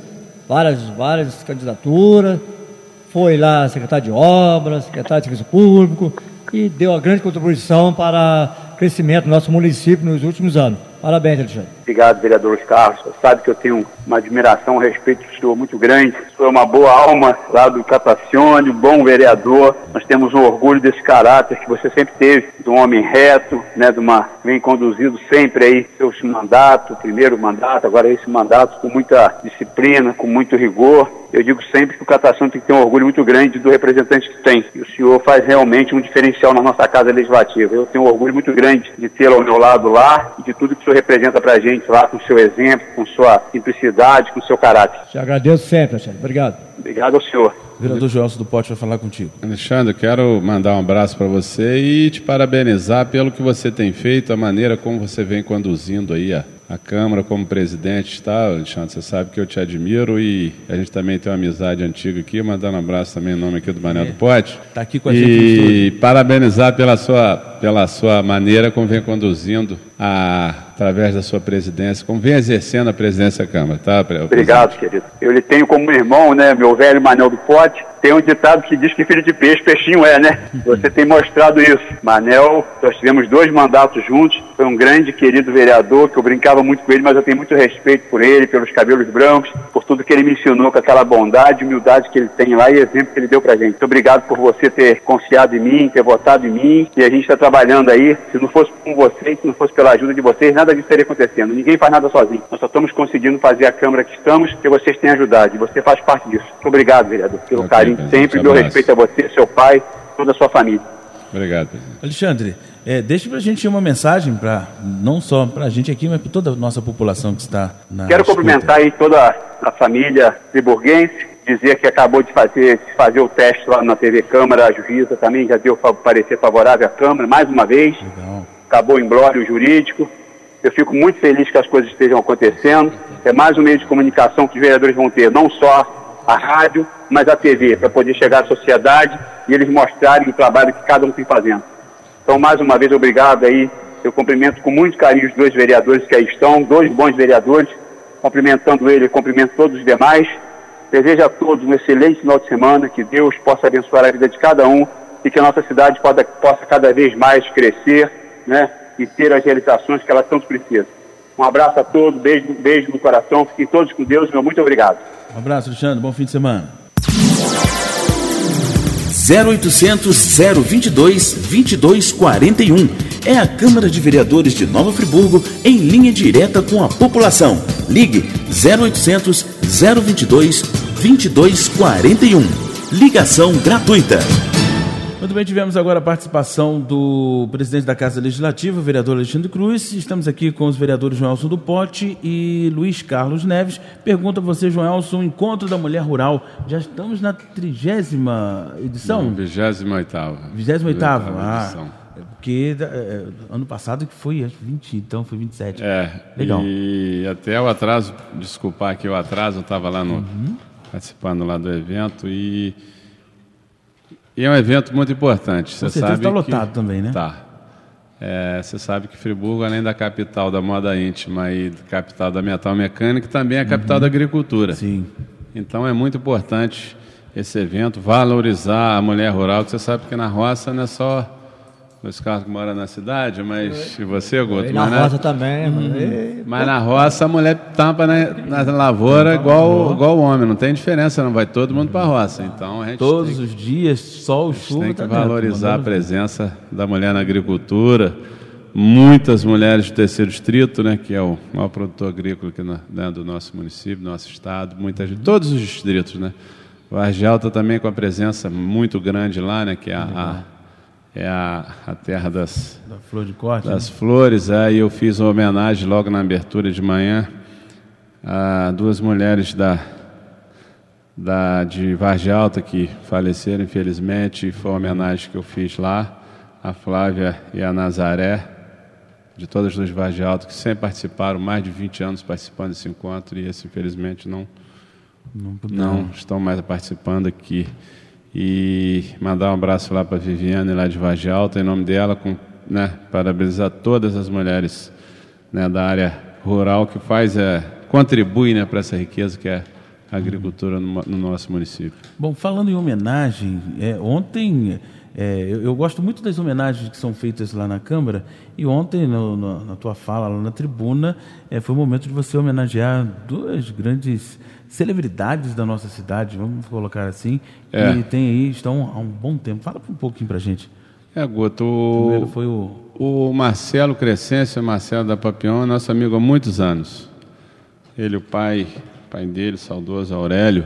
Speaker 3: várias candidaturas, foi lá secretário de obras, secretário de serviço público, e deu uma grande contribuição para o crescimento do nosso município nos últimos anos. Parabéns, Alexandre.
Speaker 5: Obrigado, vereador Carlos. Você sabe que eu tenho uma admiração, um respeito do senhor muito grande. O senhor é uma boa alma lá do Catacione, um bom vereador. Nós temos um orgulho desse caráter que você sempre teve, de um homem reto, né, vem conduzido sempre aí seu mandato, o primeiro mandato, agora esse mandato com muita disciplina, com muito rigor. Eu digo sempre que o Catacione tem que ter um orgulho muito grande do representante que tem. E o senhor faz realmente um diferencial na nossa Casa Legislativa. Eu tenho um orgulho muito grande de tê-lo ao meu lado lá e de tudo que o senhor representa pra gente lá, com o seu exemplo, com sua simplicidade, com o seu caráter.
Speaker 3: Te agradeço sempre, Alexandre. Obrigado.
Speaker 5: Obrigado ao senhor.
Speaker 2: O vereador Joelso do Pote vai falar contigo.
Speaker 4: Alexandre, quero mandar um abraço para você e te parabenizar pelo que você tem feito, a maneira como você vem conduzindo aí a Câmara como presidente, tá, Alexandre? Você sabe que eu te admiro e a gente também tem uma amizade antiga aqui, mandando um abraço também em nome aqui do Manel do Pote.
Speaker 2: Está aqui com a gente.
Speaker 4: E parabenizar pela sua maneira como vem conduzindo através da sua presidência, como vem exercendo a presidência da Câmara, tá?
Speaker 5: Obrigado, querido. Eu lhe tenho como irmão, né, meu velho Manel do Pote. Tem um ditado que diz que filho de peixe, peixinho é, né? Você tem mostrado isso. Manel, nós tivemos 2 mandatos juntos, foi um grande, querido vereador, que eu brincava muito com ele, mas eu tenho muito respeito por ele, pelos cabelos brancos, por tudo que ele me ensinou, com aquela bondade, humildade que ele tem lá e exemplo que ele deu pra gente. Muito obrigado por você ter confiado em mim, ter votado em mim, e a gente está trabalhando aí. Se não fosse com vocês, se não fosse pela ajuda de vocês, nada disso estaria acontecendo. Ninguém faz nada sozinho. Nós só estamos conseguindo fazer a Câmara que estamos, porque vocês têm ajudado, e você faz parte disso. Muito obrigado, vereador, pelo carinho sempre, meu respeito a você, seu pai, toda a sua família.
Speaker 4: Obrigado, presidente.
Speaker 2: Alexandre, deixa pra gente uma mensagem, não só pra gente aqui, mas para toda a nossa população que está na
Speaker 5: Quero cumprimentar aí toda a família friburguense, dizer que acabou de fazer o teste lá na TV Câmara, a juíza também já deu parecer favorável à Câmara, mais uma vez.
Speaker 2: Legal.
Speaker 5: Acabou em imbróglio jurídico. Eu fico muito feliz que as coisas estejam acontecendo. É mais um meio de comunicação que os vereadores vão ter, não só a rádio, mas a TV, para poder chegar à sociedade e eles mostrarem o trabalho que cada um tem fazendo. Então, mais uma vez, obrigado aí. Eu cumprimento com muito carinho os 2 vereadores que aí estão, 2 bons vereadores. Cumprimentando ele, cumprimento todos os demais. Desejo a todos um excelente final de semana, que Deus possa abençoar a vida de cada um e que a nossa cidade possa cada vez mais crescer, né, e ter as realizações que ela tanto precisa. Um abraço a todos, beijo no coração, fiquem todos com Deus, meu muito obrigado.
Speaker 2: Um abraço, Alexandre, bom fim de semana.
Speaker 6: 0800 022 2241. É a Câmara de Vereadores de Nova Friburgo em linha direta com a população. Ligue 0800 022 2241. Ligação gratuita.
Speaker 2: Muito bem, tivemos agora a participação do presidente da Casa Legislativa, o vereador Alexandre Cruz. Estamos aqui com os vereadores Joelson do Pote e Luiz Carlos Neves. Pergunta a você, Joelson, o Encontro da Mulher Rural. Já estamos na 30ª edição?
Speaker 4: Não, 28ª.
Speaker 2: 28ª, porque ano passado que foi, acho 20, então foi 27.
Speaker 4: Legal. E até o atraso, desculpar aqui o atraso, eu estava lá participando lá do evento e é um evento muito importante.
Speaker 2: Com certeza está lotado também, né?
Speaker 4: Tá. Você sabe que Friburgo, além da capital da moda íntima e da capital da metal mecânica, também é a capital da agricultura.
Speaker 2: Sim.
Speaker 4: Então é muito importante esse evento, valorizar a mulher rural, que você sabe que na roça não é só Luiz Carlos que mora na cidade, mas e você, Guto?
Speaker 3: Na roça também.
Speaker 4: Mas na roça a mulher tampa na lavoura igual o homem, não tem diferença, não vai todo mundo para a roça. Então a gente
Speaker 2: todos os dias, sol, chuva,
Speaker 4: tem que valorizar a presença da mulher na agricultura. Muitas mulheres do terceiro distrito, né, que é o maior produtor agrícola aqui do nosso município, do nosso estado, todos os distritos, né? Vargem Alta também com a presença muito grande lá, né, que é a terra da
Speaker 2: flor de corte,
Speaker 4: das flores. E eu fiz uma homenagem logo na abertura de manhã a duas mulheres de Vargem Alta que faleceram, infelizmente, e foi uma homenagem que eu fiz lá, a Flávia e a Nazaré, de todas as duas de Vargem Alta, que sempre participaram, mais de 20 anos participando desse encontro, e esse, infelizmente, não estão mais participando aqui. E mandar um abraço lá para a Viviane, lá de Vargem Alta, em nome dela, parabenizar todas as mulheres, né, da área rural que contribui, né, para essa riqueza que é a agricultura no nosso município.
Speaker 2: Bom, falando em homenagem, ontem, eu gosto muito das homenagens que são feitas lá na Câmara, e ontem, na tua fala lá na tribuna, foi o momento de você homenagear duas grandes celebridades da nossa cidade, vamos colocar assim, que estão há um bom tempo. Fala um pouquinho pra gente.
Speaker 4: Guto,
Speaker 2: primeiro foi
Speaker 4: o Marcelo Crescêncio, Marcelo da Papillon, nosso amigo há muitos anos. Ele, o pai dele, saudoso Aurélio,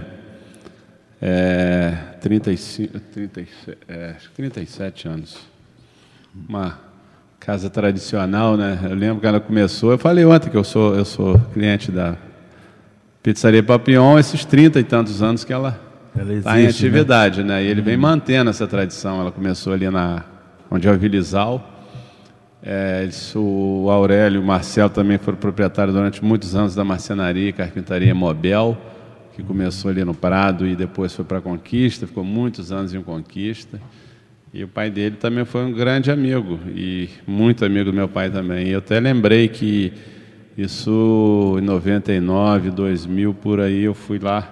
Speaker 4: 37 anos. Uma casa tradicional, né? Eu lembro que ela começou, eu falei ontem que eu sou cliente da Pizzaria Papillon, esses 30 e tantos anos que ela está em atividade, né? E ele vem mantendo essa tradição. Ela começou ali onde é o Vilizal. O Aurélio e o Marcelo também foram proprietários durante muitos anos da marcenaria e carpintaria Mobel, que começou ali no Prado e depois foi para a Conquista, ficou muitos anos em Conquista. E o pai dele também foi um grande amigo, e muito amigo do meu pai também. E eu até lembrei que isso em 99, 2000, por aí, eu fui lá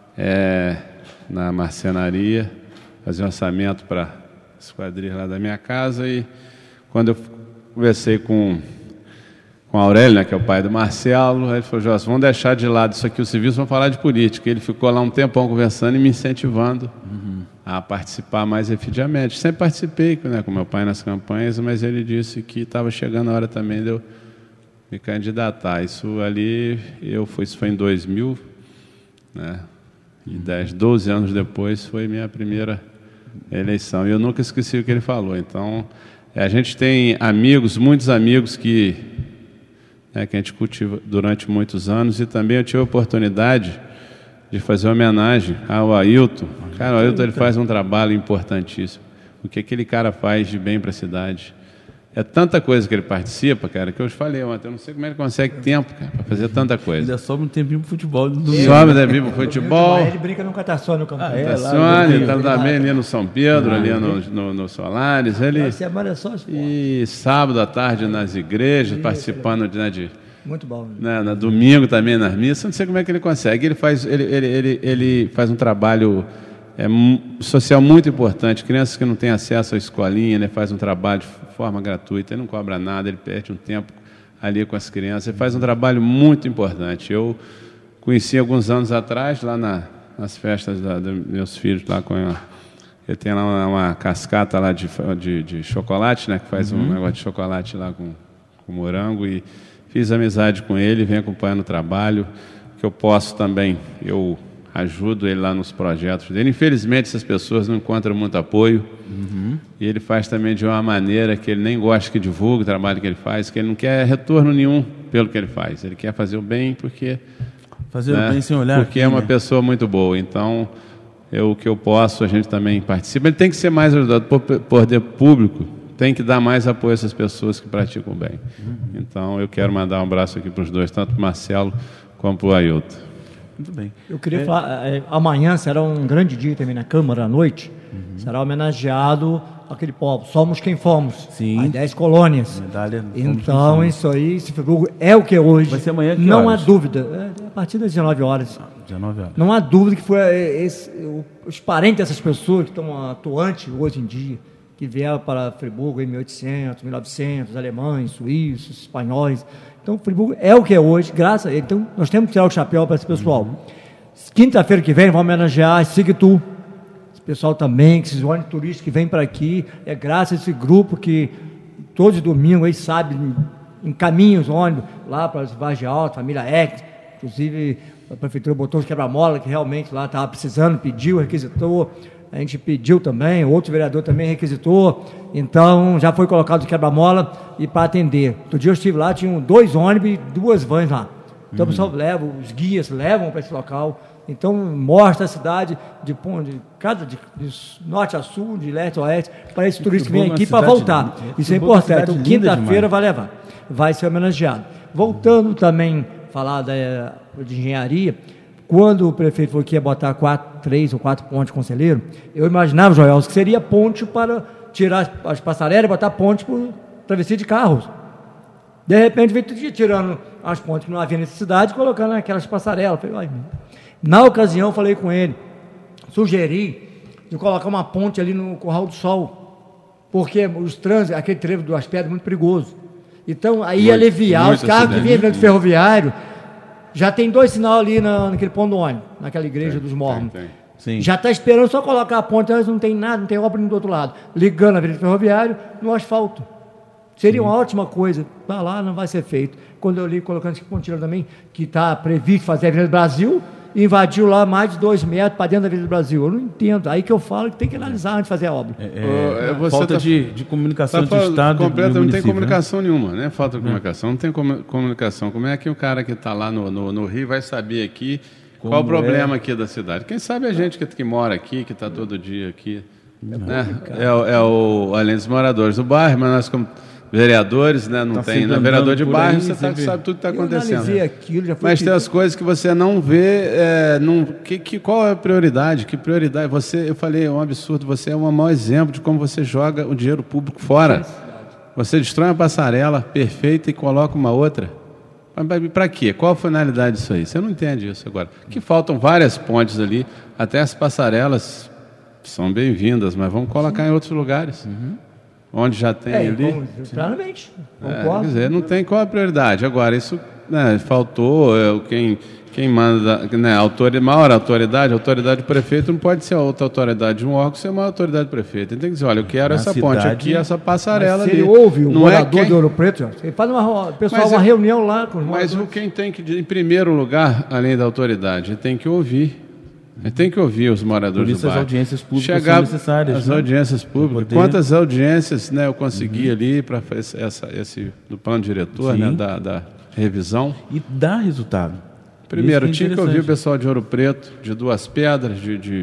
Speaker 4: na marcenaria fazer um orçamento para as esquadrilha lá da minha casa, e quando eu conversei com o Aurélio, né, que é o pai do Marcelo, aí ele falou: José, vamos deixar de lado isso aqui, o serviço, vamos falar de política. Ele ficou lá um tempão conversando e me incentivando a participar mais efetivamente. Sempre participei, né, com meu pai nas campanhas, mas ele disse que estava chegando a hora também de eu me candidatar. Isso foi em 2000, né, e 12 anos depois foi minha primeira eleição. E eu nunca esqueci o que ele falou. Então, a gente tem amigos, muitos amigos que a gente cultiva durante muitos anos, e também eu tive a oportunidade de fazer uma homenagem ao Ailton. Cara, o Ailton, ele faz um trabalho importantíssimo. O que aquele cara faz de bem para a cidade. É tanta coisa que ele participa, cara, que eu te falei ontem, eu não sei como ele consegue tempo, cara, para fazer tanta coisa.
Speaker 2: Ainda sobra um tempinho pro futebol.
Speaker 4: Sobra um tempinho pro futebol.
Speaker 3: Ele brinca no Cataçone, no campo.
Speaker 4: Ele está também ali no São Pedro, ali no Solares. E sábado à tarde nas igrejas, participando de
Speaker 3: muito bom.
Speaker 4: Domingo também nas missas. Não sei como é que ele consegue. Ele faz um trabalho social muito importante. Crianças que não têm acesso à escolinha, né, faz um trabalho de forma gratuita, ele não cobra nada, ele perde um tempo ali com as crianças, ele faz um trabalho muito importante. Eu conheci alguns anos atrás, lá nas festas dos meus filhos, lá eu tenho lá uma cascata lá de chocolate, né, que faz um negócio de chocolate lá com morango, e fiz amizade com ele, venho acompanhando o trabalho, que eu posso também, eu ajudo ele lá nos projetos dele. Infelizmente, essas pessoas não encontram muito apoio, e ele faz também de uma maneira que ele nem gosta que divulgue o trabalho que ele faz, que ele não quer retorno nenhum pelo que ele faz, ele quer fazer o bem porque...
Speaker 2: Fazer o bem sem olhar.
Speaker 4: Porque é uma pessoa muito boa. Então, o que eu posso, a gente também participa. Ele tem que ser mais ajudado por poder público, tem que dar mais apoio a essas pessoas que praticam o bem. Então, eu quero mandar um abraço aqui para os dois, tanto para o Marcelo como para o Ailton.
Speaker 2: Muito bem.
Speaker 3: Eu queria falar, amanhã será um grande dia também na Câmara, à noite, será homenageado aquele povo, somos quem fomos.
Speaker 2: Sim.
Speaker 3: As 10 colônias.
Speaker 2: Medalha,
Speaker 3: então, isso aí, esse Friburgo é o que é hoje.
Speaker 2: Vai ser amanhã, que
Speaker 3: não
Speaker 2: horas?
Speaker 3: há dúvida. A partir das 19 horas.
Speaker 2: 19 horas.
Speaker 3: Não há dúvida que foi os parentes dessas pessoas que estão atuantes hoje em dia, que vieram para Friburgo em 1800, 1900, alemães, suíços, espanhóis. Então, Friburgo é o que é hoje, graças a ele. Então, nós temos que tirar o chapéu para esse pessoal. Quinta-feira que vem, vamos homenagear a Sigtu. Pessoal também, esses ônibus turísticos que vêm para aqui, é graças a esse grupo que todos os domingos aí sabem, encaminha os ônibus lá para as Vargem Alta, família X, inclusive a prefeitura botou os quebra-mola, que realmente lá estava precisando, pediu, requisitou, a gente pediu também, outro vereador também requisitou, então já foi colocado o quebra-mola e para atender. Outro dia eu estive lá, tinham 2 ônibus e 2 vans lá. Então o pessoal leva, os guias levam para esse local. Então, mostra a cidade de norte a sul, de leste a oeste, para esse turista que vem aqui para voltar. Isso é importante. Então, quinta-feira vai levar, vai ser homenageado. Voltando também a falar de engenharia, quando o prefeito falou que ia botar 3 ou 4 pontes de Conselheiro, eu imaginava, Joel, que seria ponte para tirar as passarelas e botar ponte para travessia de carros. De repente, veio tirando as pontes que não havia necessidade, colocando aquelas passarelas. Falei, na ocasião, eu falei com ele, sugeri de colocar uma ponte ali no Curral do Sol, porque os trânsitos, aquele trevo das pedras é muito perigoso. Então, aí ia aliviar os carros que vinham do ferroviário. Já tem 2 sinais ali naquele ponto do ônibus, naquela igreja dos Mormons.
Speaker 2: Sim.
Speaker 3: Já está esperando só colocar a ponte, mas não tem nada, não tem obra do outro lado. Ligando a avenida ferroviário no asfalto. Seria uma ótima coisa. Tá lá, não vai ser feito. Quando eu li colocando esse pontilhão também, que está previsto fazer a Avenida do Brasil, invadiu lá mais de 2 metros para dentro da Avenida do Brasil. Eu não entendo. Aí que eu falo que tem que analisar antes de fazer a obra.
Speaker 2: Falta de comunicação de Estado.
Speaker 4: Não tem comunicação nenhuma, né? Falta de comunicação. Não tem comunicação. Como é que o cara que está lá no Rio vai saber aqui qual o problema aqui da cidade? Quem sabe a gente que mora aqui, que está todo dia aqui. Né? Além dos moradores do bairro, mas nós como vereadores, né? Não tem, né? Vereador de bairro, você sabe tudo que está acontecendo.
Speaker 3: Aquilo,
Speaker 4: mas tem as coisas que você não vê, qual é a prioridade? Que prioridade? Eu falei, é um absurdo, você é um mau exemplo de como você joga o dinheiro público fora. Você destrói uma passarela perfeita e coloca uma outra. Para quê? Qual a finalidade disso aí? Você não entende isso agora. Que faltam várias pontes ali, até as passarelas são bem-vindas, mas vamos colocar em outros lugares. Onde já tem ali.
Speaker 3: Claramente.
Speaker 4: Quer dizer, não tem qual a prioridade. Agora, isso faltou. Quem manda, né, maior autoridade do prefeito não pode ser a outra autoridade de um órgão, ser uma autoridade do prefeito. Ele tem que dizer, olha, eu quero essa ponte aqui, essa passarela ali.
Speaker 3: Ele ouve o morador de Ouro Preto, ele faz uma reunião lá com os moradores.
Speaker 4: Mas quem tem que, em primeiro lugar, além da autoridade, ele tem que ouvir. Ele tem que ouvir os moradores do bairro. Por isso
Speaker 2: as audiências públicas são necessárias.
Speaker 4: As audiências públicas. Quantas audiências, né, eu consegui ali para esse do plano diretor, né, da revisão.
Speaker 2: E dá resultado.
Speaker 4: Primeiro, tinha que ouvir o pessoal de Ouro Preto, de Duas Pedras,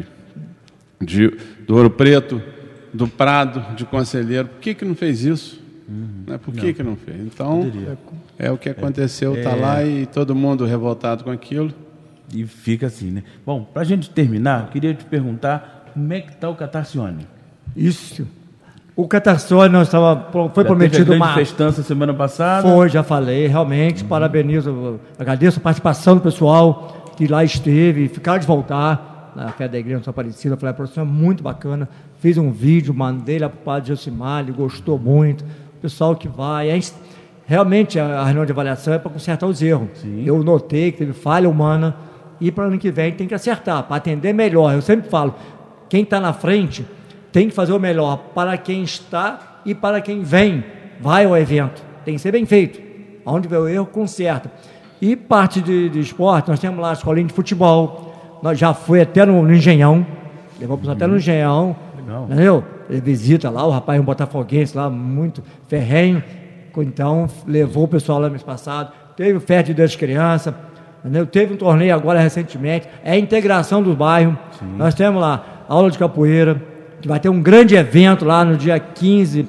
Speaker 4: do Ouro Preto, do Prado, de Conselheiro. Por que não fez isso? Por que não fez? Então, é o que aconteceu, está lá e todo mundo revoltado com aquilo.
Speaker 2: E fica assim, né? Bom, para a gente terminar, eu queria te perguntar como é que está o Catarcione.
Speaker 3: Isso. O Catarcione foi prometido
Speaker 2: uma festança semana passada.
Speaker 3: Foi, já falei, realmente, parabenizo, agradeço a participação do pessoal que lá esteve, ficaram de voltar, na festa da igreja de São Aparecida. Eu falei, a produção é muito bacana. Fiz um vídeo, mandei lá para o padre Josimar, ele gostou muito. O pessoal que vai... Realmente, a reunião de avaliação é para consertar os erros. Sim. Eu notei que teve falha humana e para o ano que vem tem que acertar, para atender melhor. Eu sempre falo, quem está na frente tem que fazer o melhor para quem está e para quem vai ao evento. Tem que ser bem feito. Onde vê o erro, conserta. E parte de esporte, nós temos lá a escolinha de futebol, nós já foi até no Engenhão, levamos até no Engenhão, legal. Entendeu? Ele visita lá, o rapaz um botafoguense lá, muito ferrenho, então levou o pessoal lá no mês passado, teve o festa de Dia das Crianças, entendeu? Teve um torneio agora recentemente, é a integração do bairro. Sim. Nós temos lá aula de capoeira, que vai ter um grande evento lá no dia 15,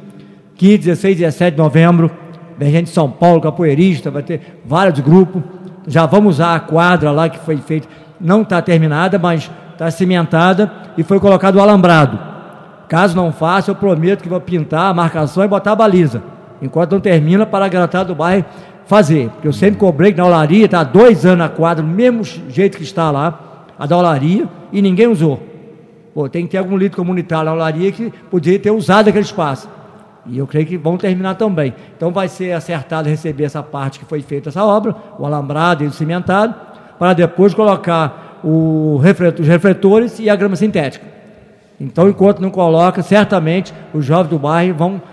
Speaker 3: 16 e 17 de novembro, vem gente de São Paulo, capoeirista, vai ter vários grupos, já vamos usar a quadra lá que foi feita, não está terminada, mas está cimentada e foi colocado o alambrado. Caso não faça, eu prometo que vou pintar a marcação e botar a baliza, enquanto não termina, para a garotada do bairro fazer, porque eu sempre cobrei que na olaria, está há 2 anos a quadra, do mesmo jeito que está lá, a da olaria, e ninguém usou. Pô, tem que ter algum líder comunitário na olaria que poderia ter usado aquele espaço. E eu creio que vão terminar também. Então vai ser acertado receber essa parte que foi feita essa obra, o alambrado e o cimentado, para depois colocar os refletores e a grama sintética. Então, enquanto não coloca, certamente os jovens do bairro vão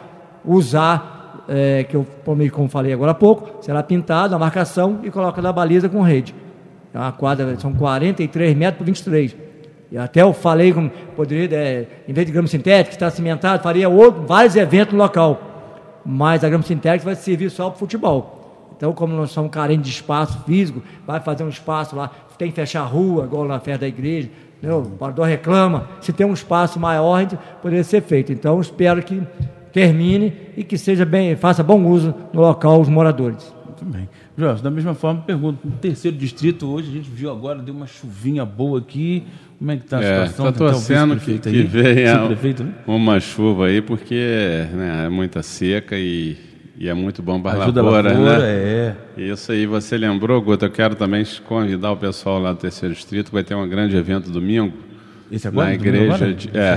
Speaker 3: usar, que eu, como falei agora há pouco, será pintado a marcação e coloca na baliza com rede. É uma quadra, são 43 metros por 23. E até eu falei que poderia, em vez de grama sintética, está cimentado, faria vários eventos no local. Mas a grama sintética vai servir só para o futebol. Então, como nós somos carentes de espaço físico, vai fazer um espaço lá, tem que fechar a rua, igual na festa da igreja, o parador reclama, se tem um espaço maior, poderia ser feito. Então, espero que termine e que seja faça bom uso no local os moradores.
Speaker 2: Muito bem. Jorge, da mesma forma, pergunto, no terceiro distrito, hoje a gente viu agora, deu uma chuvinha boa aqui, como é que está a situação?
Speaker 4: Estou torcendo que venha uma chuva aí, porque é muita seca e é muito bom para a lavoura, né? Isso aí, você lembrou, Guto, eu quero também convidar o pessoal lá do terceiro distrito, vai ter um grande evento domingo,
Speaker 2: esse agora,
Speaker 4: na igreja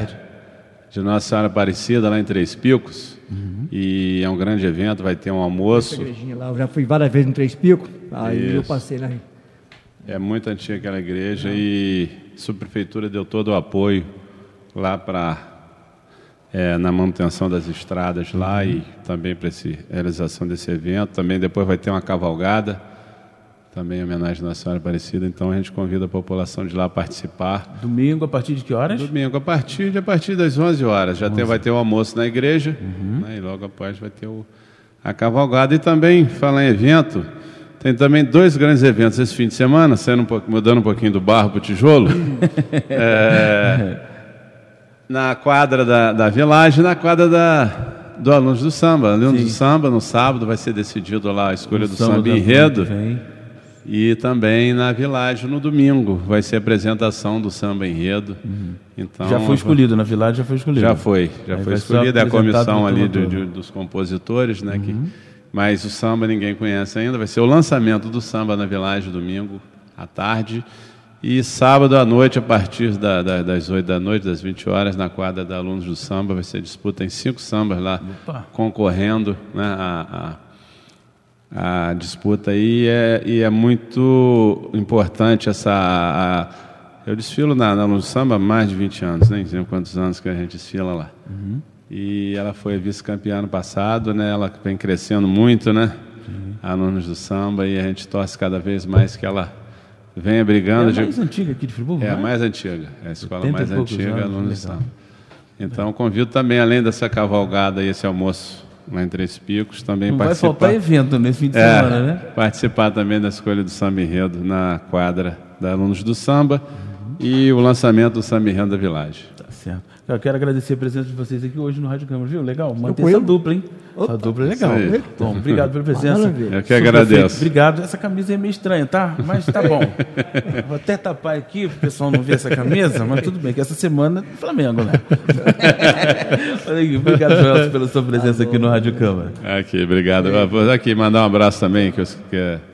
Speaker 4: de Nossa Senhora Aparecida, lá em Três Picos. E é um grande evento, vai ter um almoço.
Speaker 3: Essa igrejinha lá, eu já fui várias vezes em Três Picos, aí eu passei lá.
Speaker 4: É muito antiga aquela igreja e a subprefeitura deu todo o apoio lá na manutenção das estradas lá e também para a realização desse evento. Também depois vai ter uma cavalgada, também em homenagem à Nossa Senhora Aparecida. Então a gente convida a população de lá a participar.
Speaker 2: Domingo a partir de que horas?
Speaker 4: Domingo a partir das 11 horas. Vai ter o almoço na igreja, né, e logo após vai ter a cavalgada. E também, falar em evento, tem também 2 grandes eventos esse fim de semana, mudando um pouquinho do barro para o tijolo. Na quadra da Vilagem, na quadra do Alunos do Samba. Alunos do Samba, no sábado, vai ser decidido lá a escolha do samba enredo. E também na Vilagem, no domingo, vai ser a apresentação do samba enredo. Então,
Speaker 2: já foi escolhido, na Vilagem já foi escolhido.
Speaker 4: Já foi escolhido, é a comissão ali dos compositores, né? Mas o samba ninguém conhece ainda. Vai ser o lançamento do samba na Vilagem, domingo à tarde. E sábado à noite, a partir das 8 da noite, das 20 horas, na quadra da Alunos do Samba, vai ser disputa em 5 sambas lá, concorrendo, né, a disputa aí. E é muito importante eu desfilo na Alunos do Samba há mais de 20 anos, nem sei quantos anos que a gente desfila lá. E ela foi vice-campeã ano passado, né? Ela vem crescendo muito, né? A Alunos do Samba, e a gente torce cada vez mais que ela venha brigando.
Speaker 2: É a mais antiga aqui de Friburgo?
Speaker 4: É a mais antiga, é a escola mais antiga, Alunos do Samba. Então, convido também, além dessa cavalgada e esse almoço lá em Três Picos, também participar.
Speaker 2: Vai faltar evento nesse fim de semana, né?
Speaker 4: Participar também da escolha do samba enredo na quadra da Alunos do Samba e o lançamento do samba enredo da Vilagem.
Speaker 2: Tá certo. Eu quero agradecer a presença de vocês aqui hoje no Rádio Câmara, viu? Legal, manter essa dupla, hein? Essa dupla é legal. Bom, obrigado pela presença.
Speaker 4: Eu que agradeço.
Speaker 2: Obrigado. Essa camisa é meio estranha, tá? Mas tá bom. Vou até tapar aqui, para o pessoal não ver essa camisa, mas tudo bem, que essa semana é Flamengo, né? Obrigado, Joelson, pela sua presença aqui no Rádio Câmara.
Speaker 4: Obrigado. Vou aqui mandar um abraço também, que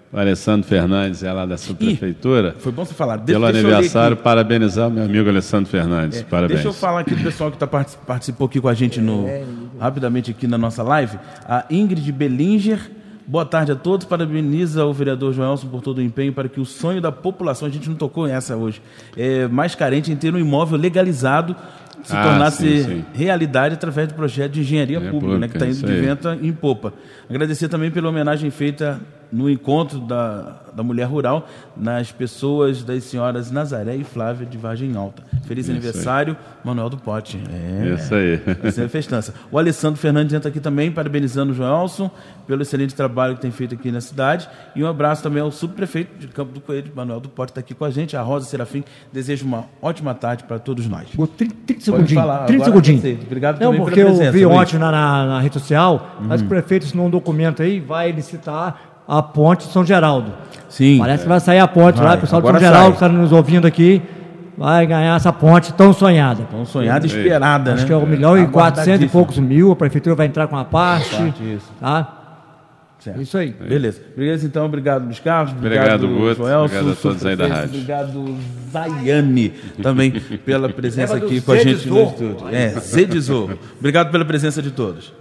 Speaker 4: O Alessandro Fernandes é lá da subprefeitura.
Speaker 2: Foi bom você falar.
Speaker 4: Pelo aniversário, parabenizar o meu amigo Alessandro Fernandes. Parabéns.
Speaker 2: Deixa eu falar aqui do pessoal que participou aqui com a gente rapidamente aqui na nossa live. A Ingrid Bellinger. Boa tarde a todos. Parabeniza o vereador Joelson por todo o empenho para que o sonho da população, a gente não tocou essa hoje, mais carente em ter um imóvel legalizado se tornasse realidade através do projeto de engenharia pública, né, que está indo de vento em popa. Agradecer também pela homenagem feita no encontro da mulher rural nas pessoas das senhoras Nazaré e Flávia de Vargem Alta. Feliz aniversário, Manuel do Pote.
Speaker 4: Isso aí.
Speaker 2: Vai ser festança. O Alessandro Fernandes entra aqui também, parabenizando o Joelson pelo excelente trabalho que tem feito aqui na cidade. E um abraço também ao subprefeito de Campo do Coelho, Manuel do Pote, está aqui com a gente. A Rosa Serafim deseja uma ótima tarde para todos nós.
Speaker 3: 30 segundinhos. 30 segundinhos.
Speaker 2: Obrigado
Speaker 3: também
Speaker 2: pela presença.
Speaker 3: Eu vi ontem na rede social, mas o prefeito assinou um documento aí, vai licitar a ponte de São Geraldo.
Speaker 2: Sim.
Speaker 3: Parece que vai sair a ponte lá, o pessoal de São Geraldo que está nos ouvindo aqui, vai ganhar essa ponte tão sonhada.
Speaker 2: Tão sonhada e esperada,
Speaker 3: Acho
Speaker 2: né?
Speaker 3: que é 1 milhão e 400 e poucos mil, a prefeitura vai entrar com uma parte.
Speaker 2: Isso.
Speaker 3: Tá?
Speaker 2: Certo.
Speaker 3: Isso aí.
Speaker 2: Beleza. Beleza, então, obrigado, Luiz Carlos.
Speaker 4: Obrigado, Guto.
Speaker 2: Joelson,
Speaker 4: obrigado a todos aí da rádio.
Speaker 2: Obrigado, Zayane, também pela presença aqui com a gente no estúdio. Zedizou. Obrigado pela presença de todos.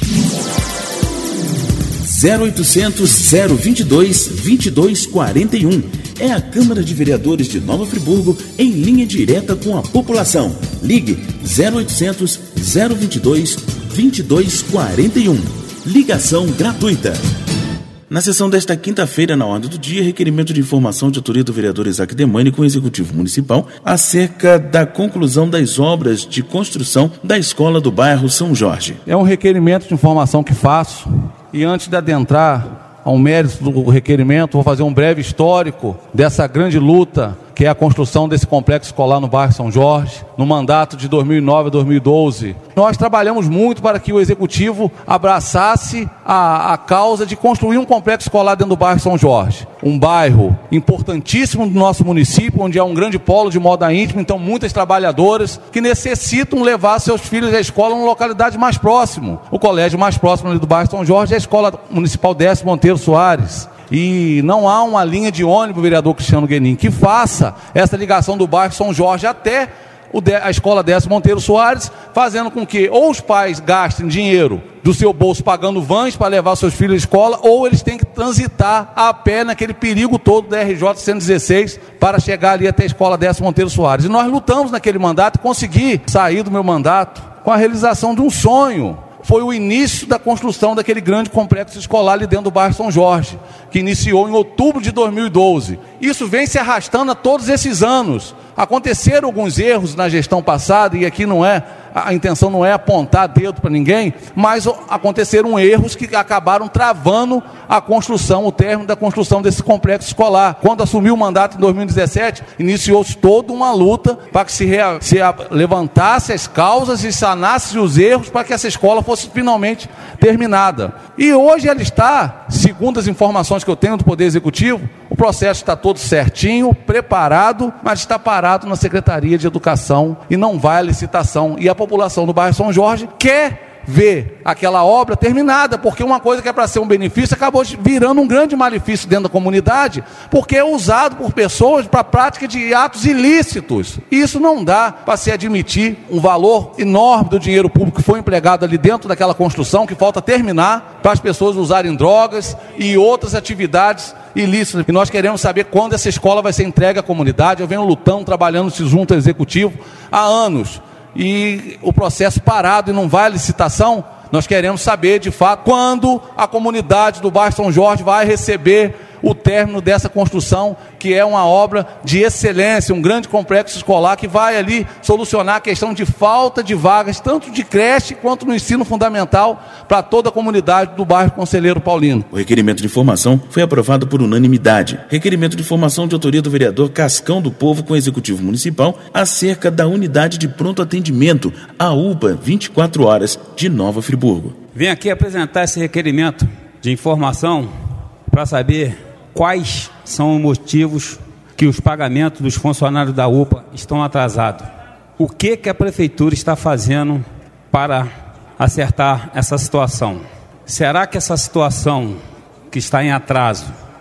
Speaker 6: 0800 022 2241. É a Câmara de Vereadores de Nova Friburgo em linha direta com a população. Ligue 0800 022 2241. Ligação gratuita. Na sessão desta quinta-feira, na ordem do dia, requerimento de informação de autoria do vereador Isaac Demani com o Executivo Municipal acerca da conclusão das obras de construção da escola do bairro São Jorge.
Speaker 7: É um requerimento de informação que faço e antes de adentrar ao mérito do requerimento, vou fazer um breve histórico dessa grande luta que é a construção desse complexo escolar no bairro São Jorge, no mandato de 2009 a 2012. Nós trabalhamos muito para que o Executivo abraçasse a causa de construir um complexo escolar dentro do bairro São Jorge. Um bairro importantíssimo do nosso município, onde há um grande polo de moda íntima, então muitas trabalhadoras que necessitam levar seus filhos à escola em uma localidade mais próxima. O colégio mais próximo ali do bairro São Jorge é a Escola Municipal Décio Monteiro Soares. E não há uma linha de ônibus, vereador Cristiano Guenin, que faça essa ligação do bairro São Jorge até a Escola Décio Monteiro Soares, fazendo com que ou os pais gastem dinheiro do seu bolso pagando vans para levar seus filhos à escola, ou eles têm que transitar a pé naquele perigo todo da RJ 116 para chegar ali até a Escola Décio Monteiro Soares. E nós lutamos naquele mandato e consegui sair do meu mandato com a realização de um sonho. Foi o início da construção daquele grande complexo escolar ali dentro do bairro São Jorge, que iniciou em outubro de 2012. Isso vem se arrastando a todos esses anos. Aconteceram alguns erros na gestão passada, e aqui a intenção não é apontar dedo para ninguém, mas aconteceram erros que acabaram travando a construção, o término da construção desse complexo escolar. Quando assumiu o mandato em 2017, iniciou-se toda uma luta para que se levantasse as causas e sanasse os erros para que essa escola fosse finalmente terminada. E hoje ela está, segundo as informações que eu tenho do Poder Executivo, o processo está todo certinho, preparado, mas está parado na Secretaria de Educação e não vai à licitação. E a população do bairro São Jorge quer ver aquela obra terminada, porque uma coisa que é para ser um benefício acabou virando um grande malefício dentro da comunidade, porque é usado por pessoas para a prática de atos ilícitos. E isso não dá para se admitir um valor enorme do dinheiro público que foi empregado ali dentro daquela construção, que falta terminar, para as pessoas usarem drogas e outras atividades ilícitas. E nós queremos saber quando essa escola vai ser entregue à comunidade. Eu venho lutando, trabalhando junto ao Executivo há anos, e o processo parado e não vai à licitação. Nós queremos saber, de fato, quando a comunidade do bairro São Jorge vai receber o término dessa construção, que é uma obra de excelência, um grande complexo escolar que vai ali solucionar a questão de falta de vagas, tanto de creche quanto no ensino fundamental, para toda a comunidade do bairro Conselheiro Paulino.
Speaker 6: O requerimento de informação foi aprovado por unanimidade. Requerimento de informação de autoria do vereador Cascão do Povo com o Executivo Municipal acerca da unidade de pronto atendimento, a UPA 24 horas de Nova Friburgo.
Speaker 8: Venho aqui apresentar esse requerimento de informação para saber quais são os motivos que os pagamentos dos funcionários da UPA estão atrasados. O que a Prefeitura está fazendo para acertar essa situação? Será que essa situação que está em atraso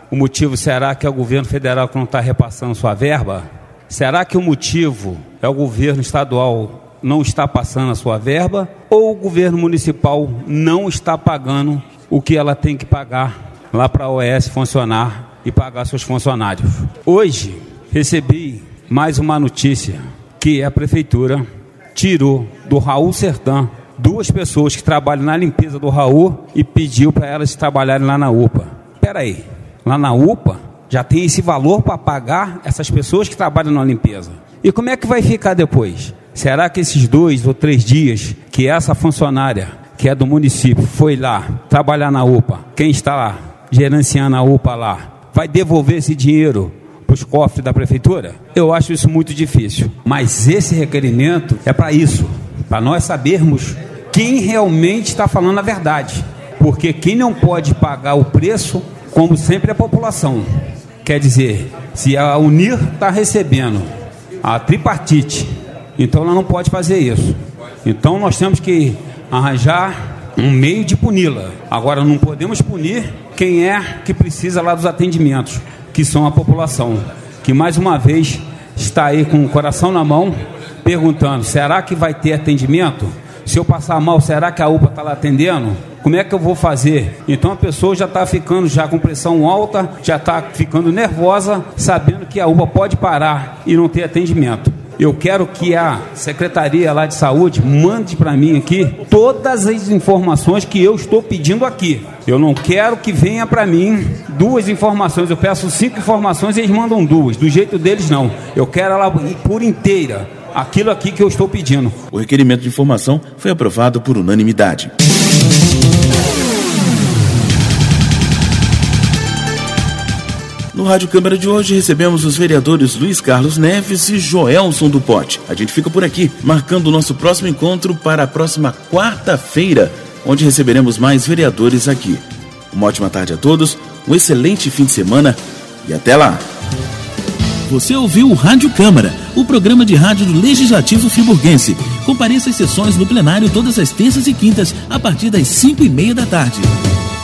Speaker 8: o motivo será que é o governo federal que não está repassando sua verba? Será que o motivo é o governo estadual não está passando a sua verba? Ou o governo municipal não está pagando o que ela tem que pagar lá para a OAS funcionar e pagar seus funcionários? Hoje recebi mais uma notícia que a prefeitura tirou do Raul Sertã 2 pessoas que trabalham na limpeza do Raul e pediu para elas trabalharem lá na UPA. Espera aí, lá na UPA já tem esse valor para pagar essas pessoas que trabalham na limpeza. E como é que vai ficar depois? Será que esses 2 ou 3 dias que essa funcionária, que é do município, foi lá trabalhar na UPA, quem está lá gerenciando a UPA lá, vai devolver esse dinheiro para os cofres da prefeitura? Eu acho isso muito difícil. Mas esse requerimento é para isso, para nós sabermos quem realmente está falando a verdade. Porque quem não pode pagar o preço, como sempre, é a população. Quer dizer, se a Unir está recebendo a tripartite, então ela não pode fazer isso. Então nós temos que arranjar um meio de puni-la. Agora, não podemos punir quem é que precisa lá dos atendimentos, que são a população, que mais uma vez está aí com o coração na mão, perguntando, será que vai ter atendimento? Se eu passar mal, será que a UPA está lá atendendo? Como é que eu vou fazer? Então a pessoa já está ficando já com pressão alta, já está ficando nervosa, sabendo que a UPA pode parar e não ter atendimento. Eu quero que a Secretaria lá de Saúde mande para mim aqui todas as informações que eu estou pedindo aqui. Eu não quero que venha para mim 2 informações. Eu peço 5 informações e eles mandam 2. Do jeito deles, não. Eu quero ela por inteira. Aquilo aqui que eu estou pedindo.
Speaker 6: O requerimento de informação foi aprovado por unanimidade. No Rádio Câmara de hoje recebemos os vereadores Luiz Carlos Neves e Joelson do Pote. A gente fica por aqui, marcando o nosso próximo encontro para a próxima quarta-feira, onde receberemos mais vereadores aqui. Uma ótima tarde a todos, um excelente fim de semana e até lá!
Speaker 9: Você ouviu o Rádio Câmara, o programa de rádio do Legislativo Friburguense. Compareça às sessões no plenário todas as terças e quintas, a partir das 5:30 da tarde.